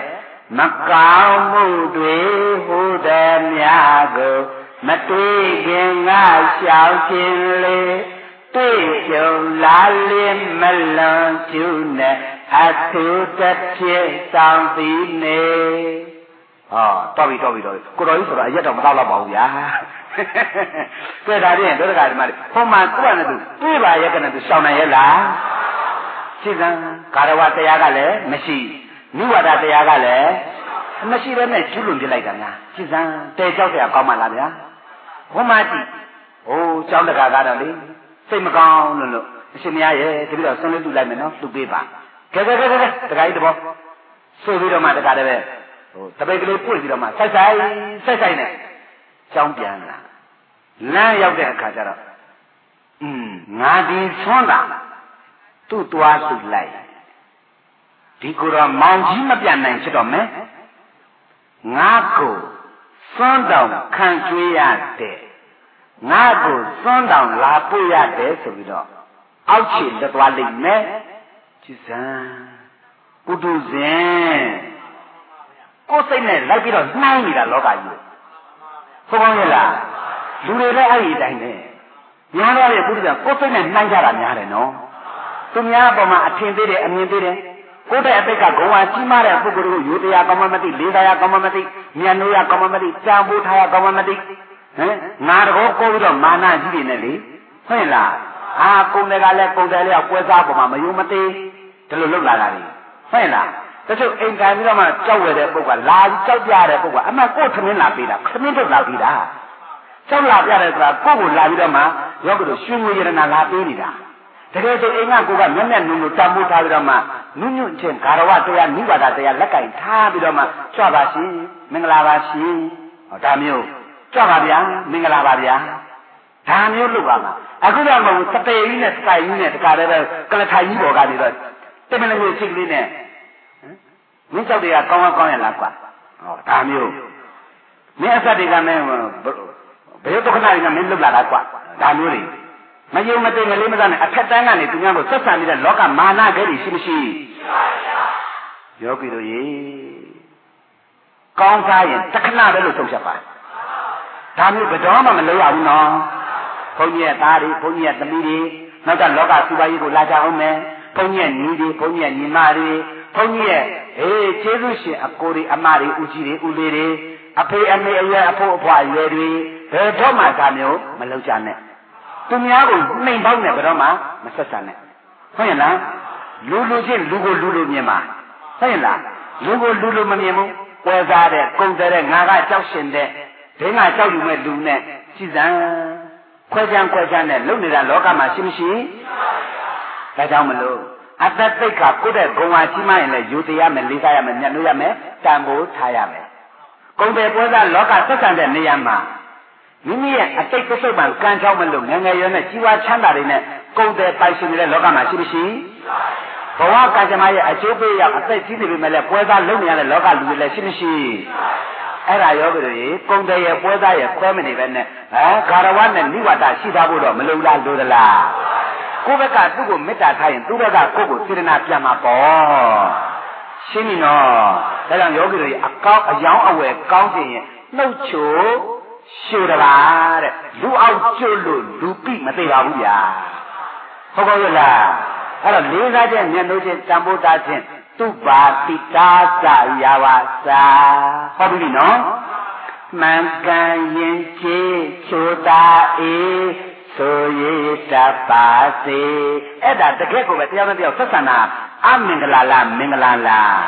မကောင်းမှုတွေဟူသည်များကိုမတွေ့ခင်ငါရှောင်ခြင်းလေတွေ့ကြုံလာလိမလွန်ကျူးနဲ့အထုတစ်ဖြစ်ဆောင်သည်နေဟောတော်ပြီတော်ပြီတော်ပြီကိုတော်ကြီးဆိုတော့အရက်တော့မတော့တော့ပါဘူးဗျာကဲဒါဖြင့်ဒုက္ခဓမ္မတွေဟောမှာကိုယ့်နဲ့သူတွေ့ပါရဲ့ကနဲ့သူရှောင်နိုင်ရဲ့လားစိတ်ကံကာရဝတရားကလည်းမရှိနိဝါဒတရားကလည်းမရှိဘဲနဲ့ကျွလွန်ပြလိုက်တာများစိတ်ကံတဲကြောက်တဲ့အကောင်းမှလားဗျာဟောမှာကြည့်ဟိုကျောင်းတကာကတော့လေစိတ်မကောင်းလို့လို့အရှင်မရရဲ့တပည့်တော်ဆွမ်းလေးတူလိုက်မယ်နော်တူပေးပါကဲကဲကဲကဲတခါကြီးတဘောဆိုပြီးတော့မှတခါတည်းပဲဟိုတပိတ်ကလေးပွင့်ပြီးတော့မှဆိုက်ဆိုင်ဆိုက်ဆိုင်နဲ့ကျောင်းပြန်လာလမ်းရောက်တဲ့အခါကျတော့อืมငါဒီဆွမ်းတာသူ့သွားသူ့လိုက်ဒီကိုယ်တော်မောင်ကြီးမပြတ်နိုင်ဖြစ်တော့မယ်ငါကိုစွန်းတောင်ခံကျွေးရတဲ့ငါကိုစွန်းတောင်လာပို့ရတယ်ဆိုပြီးတော့အောက်ခြေလက်သွားလိမ့်မယ်ကြည်စံပုထုဇဉ်ကိုယ်စိတ်နဲ့လိုက်ပြီးတော့နှိုင်းနေတာလောကကြီးဟုတ်ကောင်းရဲ့လားလူတွေလည်းအဲ့ဒီအတိုင်းပဲများတော့လေပုထုဇဉ်ကိုယ်စိတ်နဲ့နှိုင်းကြတာများတယ်နော်သူများအပေါ်မှာအထင်သေးတယ်အမြင်သေးတယ်ကိုယ်တဲ့အပိတ်ကဂုံဝါကြီးမားတဲ့ပုဂ္ဂိုလ်ကိုယူတရားကောင်းမှမသိလေးတရားကောင်းမှမသိမြတ်နိုးရကောင်းမှမသိကြံပိုးထားရကောင်းမှမသိဟမ်ငါတော့ကိုပြီးတော့မာနကြီးတွေနဲ့လေဟုတ်လားအာကုံတွေကလည်းကုံတယ်လေးကပွဲစားပေါ်မှာမယုံမသိဒီလိုလုပ်လာတာလေဟုတ်လားတချို့အိမ်ကန်ပြီးတော့မှကြောက်ဝယ်တဲ့ပုဂ္ဂိုလ်ကလာကြောက်ပြတဲ့ပုဂ္ဂိုလ်အမှန်ကိုယ်ထမင်းလာပေးတာထမင်းထုတ်လာပေးတာကြောက်လာပြတယ်ဆိုတာကိုယ့်ကိုလာပြီးတော့မှရောက်ကြလို့ရွှေငွေရတနာလာပေးနေတာတကယ်ဆိုအိမ်ကကိုကမျက်မျက်နုံနုံတမ်းမိုးထားပြီးတော့မှနုညွန့်ချင်းဂါရဝတရားနိဗ္ဗာန်တရားလက်ကင်ထားပြီးတော့မှကြွပါရှင်မင်္ဂလာပါရှင်ဟောဒါမျိုးကြွပါဗျာမင်္ဂလာပါဗျာဒါမျိုးလုပ်ပါမှာအခုတော့မဟုတ်စပယ်ကြီးနဲ့စကိုင်ကြီးနဲ့တခါတည်းပဲကလထိုင်ကြီးပေါ်ကနေတော့တမန်လေးစိတ်ကလေးနဲ့မင်းကြောက်တွေကကောင်းကောင်းရလားကွာဟောဒါမျိုးမင်းအဆက်တွေကမင်းဘယ်တော့ခဏတွေကမင်းလွတ်လာတာကွာဒါမျိုးတွေမယုံမသိမလေးမစားနဲ့အထက်တန်းကနေသူများကိုဆက်ဆံနေတဲ့လောကမာနခဲတွေရှိမရှိရှိပါဗျာယောဂီတို့ရေကောင်းစားရင်တခဏပဲလို့ဆုံးဖြတ်ပါတယ်ဒါမျိုးဘယ်တော့မှမလုပ်ရဘူးနော်ဘုန်းကြီးရဲ့သားတွေဘုန်းကြီးရဲ့သမီးတွေနောက်ကလောကစူပါကြီးကိုလာကြအောင်မယ်ဘုန်းကြီးရဲ့ညီတွေဘုန်းကြီးရဲ့ညီမတွေဘုန်းကြီးရဲ့အေးကျေးဇူးရှင်အကိုတွေအမတွေဦးကြီးတွေဦးလေးတွေအဖေအမေအရွယ်အဖိုးအဖွားအရွယ်တွေဘယ်တော့မှဒါမျိုးမလုပ်ကြနဲ့သူများကိုနှိမ်ပေါက်နေကြတော့မှမဆက်ဆံနဲ့ဟုတ်ရဲ့လားလူလူချင်းလူကိုလူလူမြင်ပါဟုတ်ရဲ့လားလူကိုလူလူမမြင်ဘူးပွဲစားတဲ့ကုန်တဲ့ငါကကြောက်ရှင်တဲ့ဒင်းကကြောက်ယူမဲ့လူနဲ့စီစံခွဲချမ်းခွဲချမ်းနဲ့လုံနေတာလောကမှာရှိမရှိဒါကြောင့်မလို့အတ္တသိက္ခာကိုယ့်တဲ့ဂုံဝါကြီးမရင်လည်းယူတရားမယ်လေးစားရမယ်ညှလို့ရမယ်တန်ဖိုးထားရမယ်ကုန်တဲ့ပွဲစားလောကသက်ဆံတဲ့နေရာမှာမိမိရဲ့အတိတ်ပုစုပ်ပံကံကြောင့်မလို့ငယ်ငယ်ရွယ်နဲ့ကြီးပွားချမ်းသာတွေနဲ့ကုန်တဲ့ပိုင်ရှင်တွေလောကမှာရှိမရှိဘဝကံကြမ္မာရဲ့အကျိုးပေးရောက်အသက်ကြီးနေပြီမဲ့လည်းပွဲစားလုံနေရတဲ့လောကလူတွေလည်းရှိမရှိအဲ့ဒါရောပြီကုန်တဲ့ရဲ့ပွဲစားရဲ့ခွဲမနေပဲနဲ့ဟမ်ဂါရဝနဲ့နိဝတ္တရှိသားဖို့တော့မလုံလားလို့သလားကိုယ့်ဘက်ကသူ့ကိုမေတ္တာထားရင်သူ့ဘက်ကကိုယ့်ကိုစေတနာပြန်မှာပေါ့ရှင်းပြီနော်ဒါကြောင့်ယောဂီတွေအကောင်းအယောင်းအဝယ်ကောင်းခြင်းရင်နှုတ်ချိုရှုတလားတဲ့လူအောင်ကျွလို့လူပိမသိပါဘူးဗျာဟုတ်ပါရဲ့လားအဲ့တော့လေးစားခြင်းမျက်နှာချင်းတံပိုးသားခြင်းသူပါတိတာသရာဝစာဟုတ်ပြီနော်မှန်ကန်ရင်ချေချိုတာအေးဆိုရတပါစေအဲ့ဒါတကယ်ကိုပဲတရားနဲ့တရားဆက်ဆံတာအမင်္ဂလာလားမင်္ဂလာလား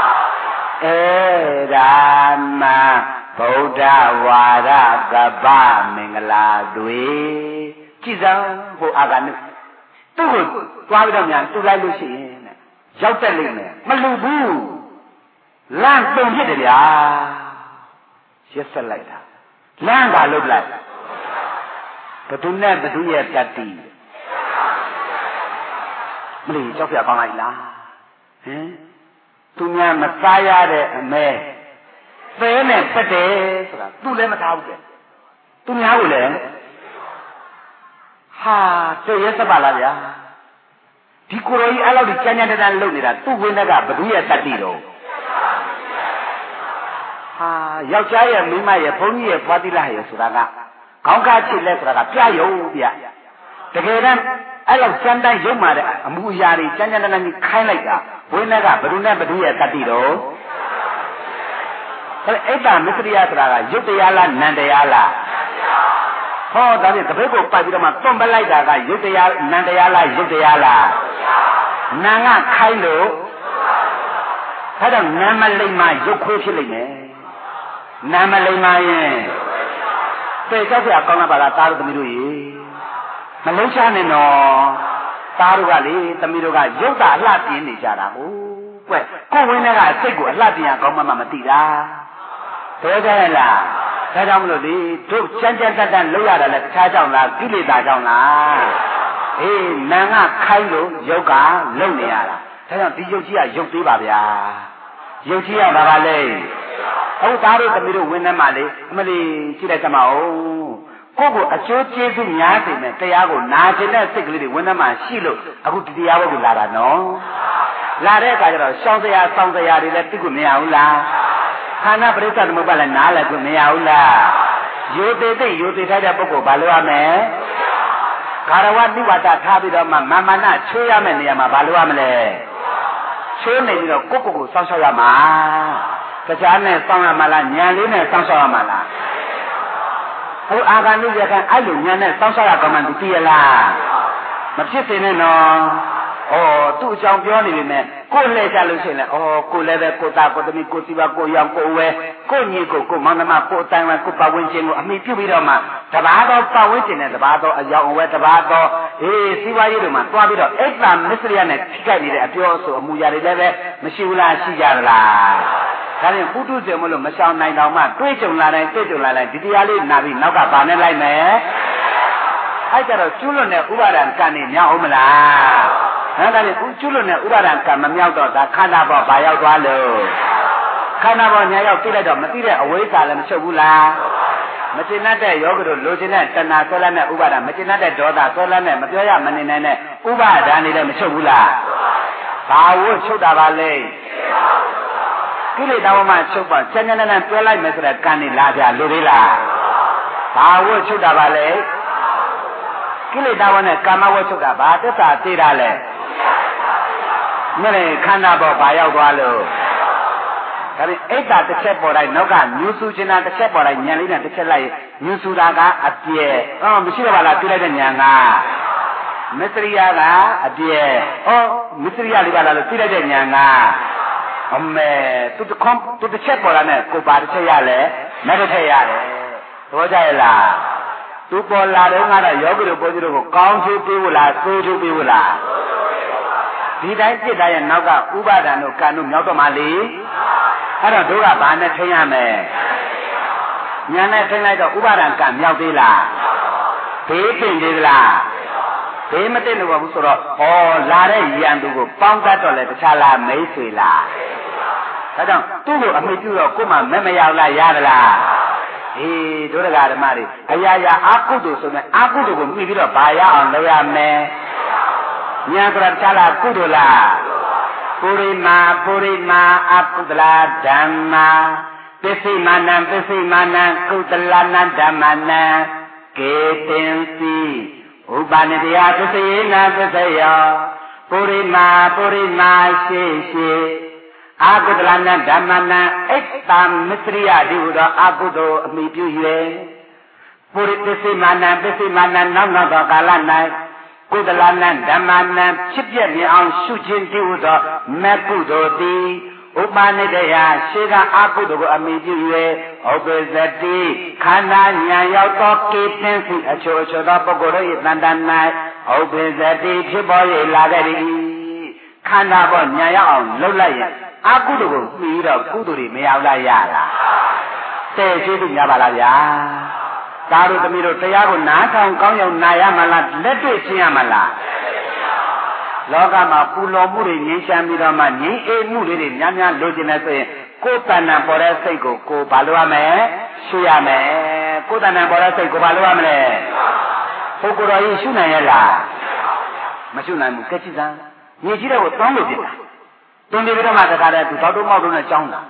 အဲ့ဒါမှဗုဒ္ဓဝါဒကပ္ပမင်္ဂလာတွေကြည်စံဟိုအာဂနုသူ့ကိုသွားပြီးတော့မြန်သူ့လိုက်လို့ရှိရင်ရောက်တက်လိမ့်မယ်မလူဘူးလမ်းတုံဖြစ်တယ်ဗျာရက်ဆက်လိုက်တာလမ်းကလုတ်လိုက်ဘသူနဲ့ဘသူရဲ့တတ္တိမလီကြောက်ပြကောင်းလိုက်လားဟင်သူများမစားရတဲ့အမဲသဲနဲ့ပတ်တယ်ဆိုတာသူလည်းမထားဘူးကဲသူများကိုလည်းဟာသိရစပါလားဗျာဒီကိုယ်တော်ကြီးအဲ့လောက်ဒီကြမ်းကြမ်းတမ်းတမ်းလုပ်နေတာသူ့ဝိနည်းကဘသူရဲ့တတ္တိတော့ဟာယောက်ျားရဲ့မိန်းမရဲ့ဘုန်းကြီးရဲ့ဖွာတိလာရဲ့ဆိုတာကခေါင်းကားချစ်လဲဆိုတာကပြရုံဗျတကယ်တမ်းအဲ့လောက်စမ်းတိုင်းရုံမာတဲ့အမှုအရာတွေကြမ်းကြမ်းတမ်းတမ်းခိုင်းလိုက်တာဝိနည်းကဘယ်သူနဲ့ဘယ်သူရဲ့တတိတော့အဲ့အိတ်တာမစ္စရိယဆိုတာကရုပ်တရားလားနံတရားလားဟောဒါဖြင့်တပည့်ကိုပိုက်ပြီးတော့မှသွန်ပလိုက်တာကရုပ်တရားနံတရားလားရုပ်တရားလားနံကခိုင်းလို့ဒါတော့နံမလိမ္မာရုပ်ခွေးဖြစ်လိမ့်မယ်နာမလိမ္မာရင်ပေကြောက်ပြကောင်းလာပါလားသားတို့သမီးတို့ရေမလုံးချနဲ့နော်သားတို့ကလေသမီးတို့ကရုပ်သာအလှပြင်းနေကြတာဟုတ်ကွကိုဝင်းထဲကအစိတ်ကိုအလှပြင်းရကောင်းမှမသိတာတော်ကြရလားဒါကြောင့်မလို့ဒီတို့ချမ်းချမ်းတတ်တတ်လောက်ရတာလဲတခြားကြောင့်လားကိလေသာကြောင့်လားအေးနာကခိုင်းလို့ရုပ်ကလုံနေရတာဒါကြောင့်ဒီရုပ်ကြီးကရုပ်သေးပါဗျာရုပ်ကြီးကဘာပါလဲဟုတ်သားတို့သမီးတို့ဝင်းထဲမှာလေအမလီကြည့်လိုက်ကြမအောင်ကိုယ့်ကိုအကျိုးကျေးဇူးများစေမယ်တရားကိုနာကျင်တဲ့စိတ်ကလေးတွေဝင်းထဲမှာရှိလို့အခုဒီတရားဘုရားလာတာနော်လာတဲ့အခါကျတော့ရှောင်းတရားစောင်းတရားတွေလည်းသိကိုမရဘူးလားခန္ဓာပရိစ္ဆေသမုပ္ပါလည်းနားလည်းကိုမရဘူးလားရိုသေသိရိုသေထားတဲ့ပုဂ္ဂိုလ်ဘာလို့ရမလဲဂါရဝနိဝါဒထားပြီးတော့မှမာမနာချိုးရမယ့်နေရာမှာဘာလို့ရမလဲချိုးနေပြီးတော့ကိုယ့်ကိုယ်ကိုစောင့်ရှောက်ရမှာတရားနဲ့စောင့်ရမှာလားဉာဏ်လေးနဲ့စောင့်ရှောက်ရမှာလားဟိုအာဂန္တုရကအဲ့လိုဉာဏ်နဲ့စောင့်ရှောက်ရကောင်းမှသူသိရလားမဖြစ်စေနဲ့နော်ဩသူ့အကြောင်းပြောနေပြီမဲ့ကိုယ်လဲကြလို့ရှိရင်လည်းဩကိုယ်လည်းပဲကိုသားကိုသမီးကိုစီပါကိုရောင်ကိုဝဲကိုညီကိုကိုမောင်နှမကိုအတိုင်းဝဲကိုပတ်ဝန်းကျင်ကိုအမိပြုပြီးတော့မှတဘာသောပတ်ဝန်းကျင်နဲ့တဘာသောအယောင်အဝဲတဘာသောအေးစီးပွားရေးတွေမှာတွားပြီးတော့အိတ်တာမစ္စရိယနဲ့ထိခိုက်နေတဲ့အပြောအဆိုအမူအရာတွေလည်းပဲမရှိဘူးလားရှိကြလားဒါရင်ပုထုဇဉ်မလို့မရှောင်နိုင်တော့မှတွေးကြုံလာတိုင်းတွေးကြုံလာတိုင်းဒီတရားလေးနာပြီးနောက်ကဗာနဲ့လိုက်မယ်အဲ့ကြတော့ကျွလွန်တဲ့ဥပါဒံကံနေမြောက်အောင်မလားဟမ်ဒါလေကျွလွန်တဲ့ဥပါဒံကံမမြောက်တော့ဒါခန္ဓာပေါ်ဘာရောက်သွားလို့ခန္ဓာပေါ်ညာရောက်သိလိုက်တော့မသိတဲ့အဝိဇ္ဇာလည်းမချုပ်ဘူးလားမကျင်တတ်တဲ့ယောဂတို့လိုချင်တဲ့တဏှာဆွဲလန်းတဲ့ဥပါဒံမကျင်တတ်တဲ့ဒေါသဆွဲလန်းတဲ့မပြောရမနေနိုင်တဲ့ဥပါဒံနေလည်းမချုပ်ဘူးလားဘာဝတ်ချုပ်တာပါလဲကိလေသာမှချုပ်ပါကျန်ကျန်နဲ့တွဲလိုက်မယ်ဆိုတဲ့ကံနေလာကြလို့သေးလားဘာဝတ်ချုပ်တာပါလဲကိလေသာဝနဲ့ကာမဝတ်ချုပ်တာဘာသစ္စာသေးတာလဲမင်းခန္ဓာပေါ်ဘာရောက်သွားလို့ဒါပြင်အိတ်တာတစ်ချက်ပေါ်တိုင်းနောက်ကညူဆူချင်တာတစ်ချက်ပေါ်တိုင်းညံလေးနဲ့တစ်ချက်လိုက်ညူဆူတာကအပြဲဟောမရှိတော့ပါလားပြလိုက်တဲ့ညံကမစ္စရိယကအပြဲဟောမစ္စရိယလေးပါလားလို့ပြလိုက်တဲ့ညံကအမေသူတခွန်သူတစ်ချက်ပေါ်လာနဲ့ကိုပါတစ်ချက်ရလဲနောက်တစ်ချက်ရတယ်သဘောကျရဲ့လားသူပေါ်လာတော့ကတော့ယောဂီတို့ပေါ်ကြီးတို့ကိုကောင်းချိုးပေးဖို့လားသိုးချိုးပေးဖို့လားဒီတိုင်းပြစ်တာရဲ့နောက်ကဥပါဒံတို့ကံတို့မြောက်တော့မှလေအဲ့တော့တို့ကဘာနဲ့ထိန်းရမလဲညာနဲ့ထိန်းလိုက်တော့ဥပါဒံကံမြောက်သေးလားဘေးပင်သေးလားဘေးမသိလို့ဘူးဆိုတော့ဩလာတဲ့ရန်သူကိုပေါင်းတတ်တော့လေတခြားလားမိတ်ဆွေလားဒါကြောင့်သူ့ကိုအမိပြုတော့ကို့မှာမမရောက်လားရသလားအေးတို့တရားဓမ္မတွေအရာရာအာကုတုဆိုရင်အာကုတုကိုမြည်ပြီးတော့ဘာရအောင်လုပ်ရမယ်ညာကရတခြားလားကုတုလားပုရိမာပုရိမာအကုတလာဓမ္မာပစ္စိမာနံပစ္စိမာနံကုတလနာဓမ္မနံကေတင်စီဥပါနေတရားပစ္စယေနာပစ္စယောပုရိမာပုရိမာရှိရှိအာကုတလနာဓမ္မနာအိတ်တံမစ္စရိယဒီဟုသောအာကုသိုလ်အမိပြု၍ပုရိပစ္စည်းမာနံပစ္စည်းမာနံနောက်နောက်သောကာလ၌ကုတလနာဓမ္မနာဖြစ်ပြမြင်အောင်ရှုခြင်းဒီဟုသောမကုသိုလ်သည်ဥပါနိတယရှေကအာကုသိုလ်ကိုအမိပြု၍ဥပ္ပဇတိခန္ဓာဉာဏ်ရောက်သောကေပင်စီအချိုအချိုသောပုဂ္ဂိုလ်တို့၏တန်တန်၌ဥပ္ပဇတိဖြစ်ပေါ်၍လာခဲ့သည်ခန္ဓာပေါ်ဉာဏ်ရောက်အောင်လှုပ်လိုက်ရင်အာကုသိုလ်ကိုပြီးတော့ကုသိုလ်တွေမရောက်လာရလားတဲ့ရှိသူများပါလားဗျာသားတို့သမီးတို့တရားကိုနားထောင်ကောင်းရောက်နာရမလားလက်တွေ့ရှင်းရမလားလောကမှာပူလောင်မှုတွေငြိမ်းချမ်းပြီးတော့မှငြိမ်းအေးမှုတွေများများလိုချင်တယ်ဆိုရင်ကိုယ်တဏ္ဍာပေါ်တဲ့စိတ်ကိုကိုဘာလို့ရမလဲရှုရမယ်ကိုယ်တဏ္ဍာပေါ်တဲ့စိတ်ကိုဘာလို့ရမလဲပုဂ္ဂိုလ်တော်ကြီးရှုနိုင်ရဲ့လားမရှုနိုင်ဘူးကဲကြည့်စမ်းညီကြီးတဲ့ကိုတောင်းလို့ပြတာတွင်ပြီးတော့မှတခါတည်းသူသောက်တော့မောက်တော့နဲ့ကြောင်းတာ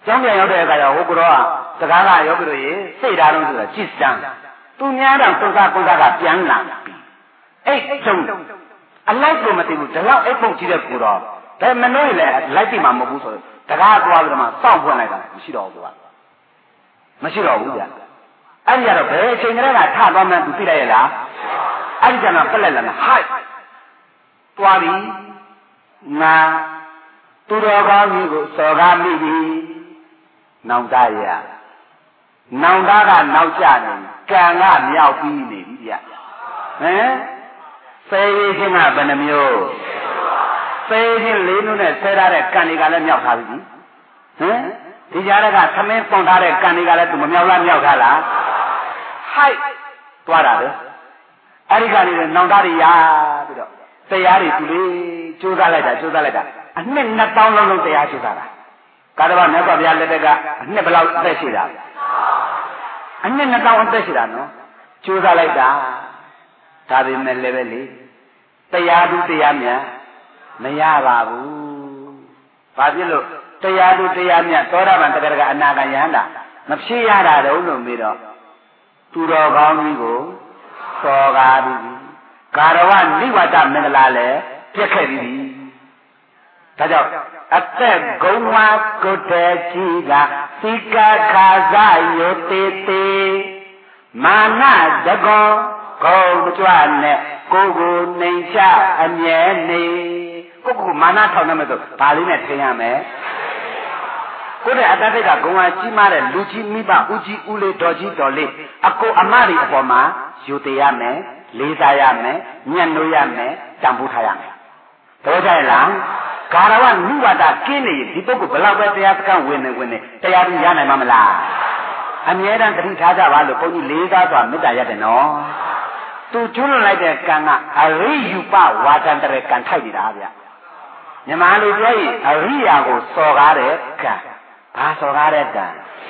ကျောင်းပြန်ရောက်တဲ့အခါကျဟိုကတော့စကားကယောဂီတို့ရေစိတ်ဓာတ်လုံးဆိုတာကြည်စမ်းသူများတော့သုံးစားကုသကပြန်လာပြီအဲ့ကျုံအလိုက်ကိုမသိဘူးဒါတော့အဲ့ပုံကြည့်တဲ့ကိုတော့ဒါမနှိုးရင်လည်းလိုက်သိမှာမဟုတ်ဘူးဆိုတော့တကားသွားပြီးတော့မှစောင့်ဖွင့်လိုက်တာမရှိတော့ဘူးကမရှိတော့ဘူးဗျအဲ့ဒီကတော့ဘယ်အချိန်ကလေးကထသွားမှန်းသူသိလိုက်ရလားအဲ့ဒီကျတော့ပက်လက်လာဟိုက်သွားပြီငါသူတော်ကောင်းကြီးကိုစော်ကားမိပြီနောင်တရနောင်တကနောက်ကျနေကံကမြောက်ပြီးနေပြီဗျဟမ်စေရခြင်းကဘယ်နှမျိုးစေခြင်းလေးမျိုးနဲ့ဆဲထားတဲ့ကံတွေကလည်းမြောက်ထားပြီဟမ်ဒီကြားကသမင်းပွန်ထားတဲ့ကံတွေကလည်းသူမမြောက်လားမြောက်ထားလားဟိုက်သွားတာလေအဲ့ဒီကနေနောင်တရရပြီးတော့တရားတွေသူလေးကြိုးစားလိုက်တာကြိုးစားလိုက်တာအနှစ်နှစ်ပေါင်းလုံးလုံးတရားကြိုးစားတာကာသဗ္ဗမြတ်စွာဘုရားလက်ထက်ကအနှစ်ဘယ်လောက်အသက်ရှိတာအနှစ်နှစ်ပေါင်းအသက်ရှိတာနော်ကြိုးစားလိုက်တာဒါပေမဲ့လည်းပဲလေတရားသူတရားမြတ်မရပါဘူးဘာဖြစ်လို့တရားသူတရားမြတ်သောတာပန်တက္ကရာအနာဂံယန္တာမဖြစ်ရတာတော့လို့မေးတော့သူတော်ကောင်းကြီးကိုစော်ကားပြီးကာရဝနိဝတ္တမင်္ဂလာလည်းပြက်ခဲ့ပြီဒါကြောင့်အသက်ဂုံဝါကုတ္တကြီးကသိကခါဇယောတေတေမာနတကောဂုံကြွနဲ့ကိုကိုနှိမ်ချအမြဲနေကိုကိုမာနထောင်နေမယ်ဆိုဘာလေးနဲ့ထင်ရမယ်ကိုယ့်ရဲ့အတ္တတိတ်ကဂုံဝါကြီးမားတဲ့လူကြီးမိဘဦးကြီးဦးလေးတော်ကြီးတော်လေးအကိုအမတွေအပေါ်မှာယူတည်ရမယ်လေးစားရမယ်ညံ့လို့ရမယ်တန်ဖိုးထားရမယ်တော့ကြရလားကာရဝနိဝတ္တကင်းနေဒီပုဂ္ဂိုလ်ဘယ်လောက်ပဲတရားစခန်းဝင်နေဝင်နေတရားသူရနိုင်မှာမလားအမြဲတမ်းသတိထားကြပါလို့ဘုန်းကြီးလေးစားစွာမေတ္တာရတယ်နော်သူကျွလွန်လိုက်တဲ့ကံကအရိယူပဝါဒံတရကံထိုက်နေတာဗျမြန်မာလူပြောရင်အရိယာကိုစော်ကားတဲ့ကံဘာစော်ကားတဲ့ကံ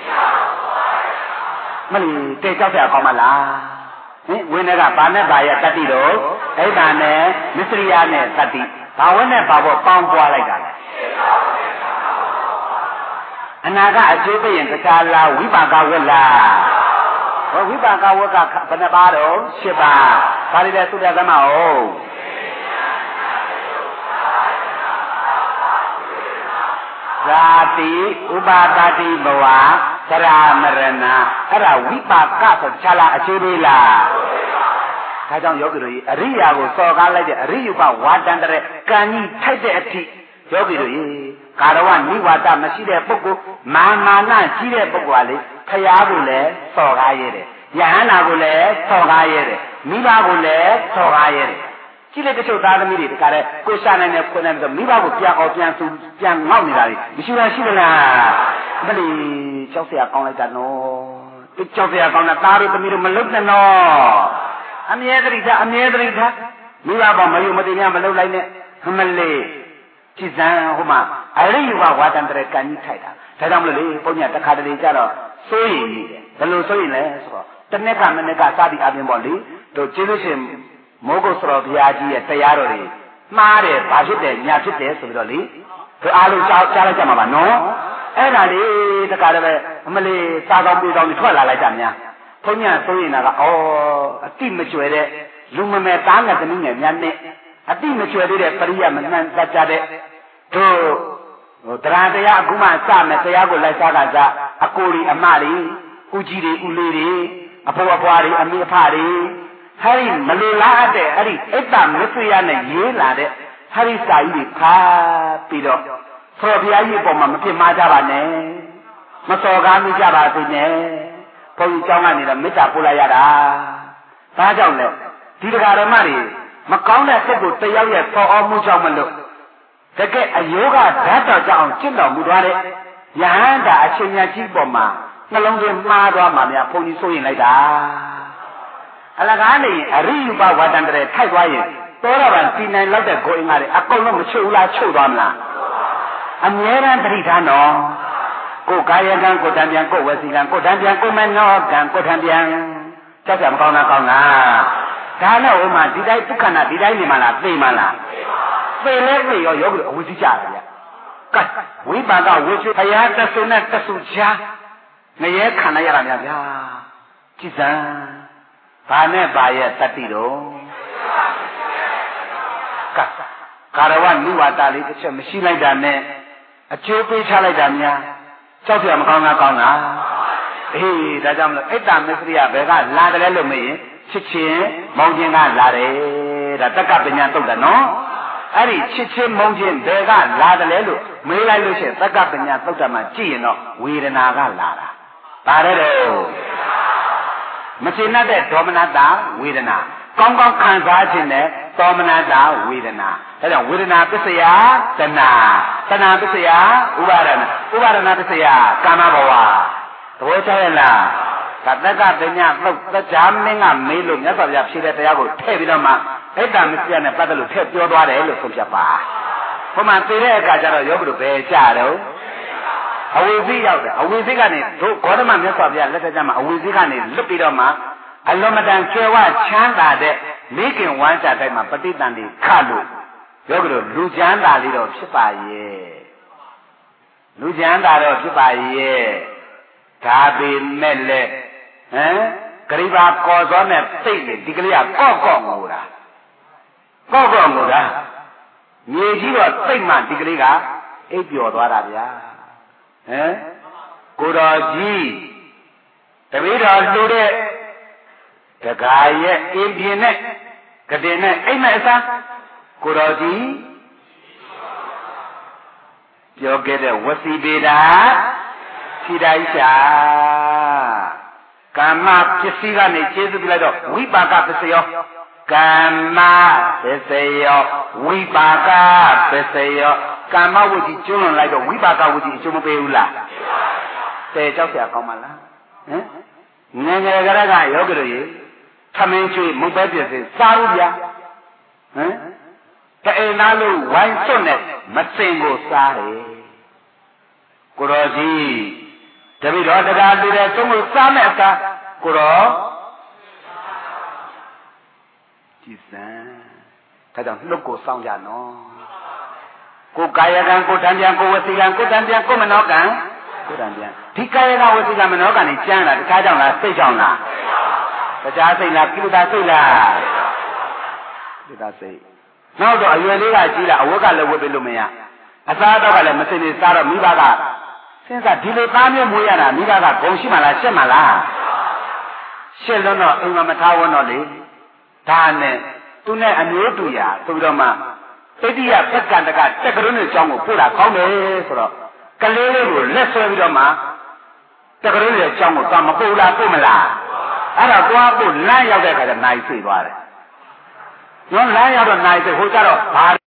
မလီတေကြောက်ကြကောင်းမလားဟင်ဝင်းတွေကဘာနဲ့ဘာရဲ့တတိတော့အဲ့ဒါနဲ့မစ္စရိယနဲ့တတိဘာဝနဲ့ဘာဘောပေါင်းပွားလိုက်တာလဲအနာကအကျိုးသိရင်တရားလားဝိပါကဝက်လားဟောဝိပါကဝက်ကဘယ်နှပါတော့ရှစ်ပါးဒါလေးလည်းသုတ္တသမဟုတ်ဇာတိဥပါဒတိဘဝသရမရဏအဲ့ဒါဝိပါကဆိုခြားလားအကျိုးသေးလားဒါကြောင့်ယောဂီတို့ကြီးအရိယာကိုစော်ကားလိုက်တဲ့အရိယုပဝါဒံတရကံကြီးထိုက်တဲ့အထိယောဂီတို့ကြီးကာရဝနိဝါဒမရှိတဲ့ပုဂ္ဂိုလ်မာမာနကြီးတဲ့ပုဂ္ဂိုလ်ကလေဖရာကိုလည်းစော်ကားရတယ်ယဟန္တာကိုလည်းစော်ကားရတယ်မိဘကိုလည်းစော်ကားရတယ်ကြည့်လိုက်တချို့သားသမီးတွေတခါတည်းကိုရှာနိုင်တဲ့ခွင့်နိုင်ဆိုမိဘကိုပြန်အောင်ပြန်ဆူပြန်ငေါ့နေတာလေမရှိလားရှိသလားမလီကြောက်เสียကောင်းလိုက်တာနော်ကြောက်เสียကောင်းတာသားတို့သမီးတို့မလုပ်နဲ့နော်အမြဲတည်းထားအမြဲတည်းထားမိဘပေါ်မယုံမတင်များမလုပ်လိုက်နဲ့မလေးကြည်စံဟိုမှာအရိယဝဝါဒံတရကံကြီးထိုက်တာဒါကြောင့်မလို့လေဘုန်းကြီးတခါတလေကြတော့စိုးရိမ်နေတယ်ဘယ်လိုစိုးရိမ်လဲဆိုတော့တနေ့ကမနေ့ကစသည်အပြင်ပေါ့လေတို့ကျေးဇူးရှင်မိုးကုတ်စောဘုရားကြီးရဲ့တရားတော်တွေမှားတယ်ဘာဖြစ်တယ်ညာဖြစ်တယ်ဆိုပြီးတော့လေတို့အားလုံးကြားကြားလိုက်ကြမှာပါနော်အဲ့ဒါလေတခါတည်းအမလေးစားကောင်းပြေးကောင်းတွေထွက်လာလိုက်ကြများဘုန်းကြီးစိုးရိမ်တာကဩအတိမကျွယ်တဲ့လူမမယ်သားငယ်သမီးငယ်များနဲ့အတိမကျွယ်သေးတဲ့ပရိယမနှံတတ်ကြတဲ့တို့ဟိုတရားတရားအခုမှစမယ်တရားကိုလိုက်စားတာစားအကိုတွေအမတွေဦးကြီးတွေဦးလေးတွေအဖေအဖွားတွေအမေအဖတွေဟာဒီမလိုလားတဲ့အဲ့ဒီအိတ်တမစ္စရိယနဲ့ရေးလာတဲ့ဟာဒီစာကြီးတွေဖားပြီးတော့ဆော်ဘုရားကြီးပေါ်မှာမဖြစ်မှားကြပါနဲ့မစော်ကားမိကြပါသေးနဲ့ဘုန်းကြီးကျောင်းကနေတော့မေတ္တာပို့လိုက်ရတာဒါကြောင့်လေဒီတရားဓမ္မတွေမကောင်းတဲ့စိတ်ကိုတယောက်ရဲ့ဆော်အောင်မှုကြောင့်မလို့တကယ်အယောဂဓာတ်တော်ကြောင့်ကျင့်တော်မူသွားတဲ့ယဟန္တာအရှင်မြတ်ကြီးပေါ်မှာနှလုံးသွင်းမှားသွားမှများဘုန်းကြီးဆိုရင်လိုက်တာအလကားနေအရိယုပဝါဒံတရထိုက်သွားရင်သောရဗံပြည်နိုင်လောက်တဲ့ကိုယ်အင်္ဂါတွေအကုန်လုံးမချုပ်ဘူးလားချုပ်သွားမလားအမြဲတမ်းတတိထားနော်ကိုကာယကံကိုတံပြန်ကိုဝစီကံကိုတံပြန်ကိုမနောကံကိုတံပြန်ကြောက်ကြမကောင်းလားကောင်းလားဒါနဲ့ဟိုမှာဒီတိုင်းဒုက္ခနာဒီတိုင်းနေမှလားသိမှလားသိလဲသိရောယောဂီအဝိဇ္ဇကြတယ်ဗျကဲဝိပါကဝိကျွဘုရားတဆုနဲ့တဆုချာငရဲခံလိုက်ရတာများဗျာကြည်စံဘာနဲ့ဘာရဲ့တတိတော့ကကာရဝနိဝါဒလေးတစ်ချက်မရှိလိုက်တာနဲ့အကျိုးပေးချလိုက်တာများကြောက်ပြမကောင်းတာကောင်းလားအေးဒါကြောင့်မလို့အိတ္တမစ္စရိယဘယ်ကလာတယ်လို့မေးရင်ချစ်ချင်းမောင်ချင်းကလာတယ်ဒါတက္ကပညာတုတ်တယ်နော်အဲ့ဒီချစ်ချင်းမုန်းချင်းဘယ်ကလာတယ်လို့မေးလိုက်လို့ရှိရင်တက္ကပညာတုတ်တယ်မှာကြည့်ရင်တော့ဝေဒနာကလာတာပါတယ်တော့မချင်တဲ့ဒေါမနတာဝေဒနာကောင်းကောင်းခံစားခြင်းနဲ့ဒေါမနတာဝေဒနာဒါကြောင့်ဝေဒနာပစ္စယတဏတဏပစ္စယဥပါဒနာဥပါဒနာပစ္စယကာမဘဝသဘောကျရဲ့လားဒါတက္ကပညာသုတ်တရားမင်းကမေးလို့မြတ်စွာဘုရားဖြေတဲ့တရားကိုထည့်ပြီးတော့မှအိတ္တမစ္စရိယနဲ့ပတ်သက်လို့ထည့်ပြောသွားတယ်လို့ဆိုပြပါဘုမှသိတဲ့အခါကျတော့ယောဂတို့ပဲကြတော့အဝိဇ္ဇရောက်တယ်အဝိဇ္ဇကနေတို့ဂေါတမမြတ်စွာဘုရားလက်ထက်ကျမှအဝိဇ္ဇကနေလွတ်ပြီးတော့မှအလွန်မတန်ကျွယ်ဝချမ်းသာတဲ့မိခင်ဝမ်းစာတိုင်းမှာပဋိသန္ဓေခလို့ယောဂတို့လူချမ်းသာလေးတော့ဖြစ်ပါရဲ့လူချမ်းသာတော့ဖြစ်ပါရဲ့ဒါပေမဲ့လေဟမ်ဂရိဘာကော်စောနဲ့သိတ်လေဒီကလေးကကော့ကော့ငိုတာကော့ကော့ငိုတာမြေကြီးတော့သိတ်မှဒီကလေးကအိပ်ပျော်သွားတာဗျာဟမ်ကိုတော်ကြီးတပည့်တော်လှူတဲ့တကားရဲ့အင်းပြင်းနဲ့ကတင်နဲ့အိမ်မဲ့အစားကိုတော်ကြီးပြောခဲ့တဲ့ဝစီပေတာခြိတိုင်းရှာကာမပစ္စည်းကနေကျေးဇူးပြုလိုက်တော့ဝိပါကပစ္စယောကာမပစ္စယောဝိပါကပစ္စယောကာမဝိကြီးကျွလွန်လိုက်တော့ဝိပါကဝိကြီးအကျိုးမပေးဘူးလားတဲကြောက်ကြကောင်းပါလားဟမ်ငယ်ငယ်ကလေးကယောဂီတို့ရေထမင်းကျွေးမုတ်ပဲပြည့်စင်စားဦးဗျာဟမ်တအိမ်သားလို့ဝိုင်းစွတ်နဲ့မစင်ကိုစားတယ်ကိုတော်ကြီးတပည့်တော်တရားလူတဲ့သုံးလို့စားမဲ့အခါကိုတော်ကြည်စံဒါကြောင့်နှုတ်ကိုစောင့်ကြနော်ကိုကာယကံကိုတံပြန်ကိုဝစီကံကိုတံပြန်ကိုမနောကံကိုတံပြန်ဒီကာယကဝစီကံမနောကံนี่ကျမ်းလားတခြားကြောင့်လားစိတ်ကြောင့်လားတခြားစိတ်လားကိလေသာစိတ်လားကိလေသာစိတ်နောက်တော့အရွယ်လေးကကြီးလာအဝတ်ကလည်းဝတ်ပြီးလို့မရအစားတော့ကလည်းမစင်နေစားတော့မိဘကစဉ်းစားဒီလိုသားမျိုးမွေးရတာမိဘကဂုံရှိမှလားရှက်မှလားရှက်လို့တော့အိမ်မှာမထားဝန်းတော့လေဒါနဲ့သူနဲ့အမျိုးတူရဆိုပြီးတော့မှတိတိယပက်ကံတကတက်ကရုံးနဲ့ကြောင်းကိုပို့တာကောင်းတယ်ဆိုတော့ကလေးလေးကိုလက်ဆွဲပြီးတော့မှတက်ကရုံးရဲ့ကြောင်းကိုသွားမပို့လားပို့မလားအဲ့တော့သွားပို့လမ်းရောက်တဲ့အခါကျနိုင်စိတ်သွားတယ်ညွန်လမ်းရောက်တော့နိုင်စိတ်ဟိုကြတော့ဘာ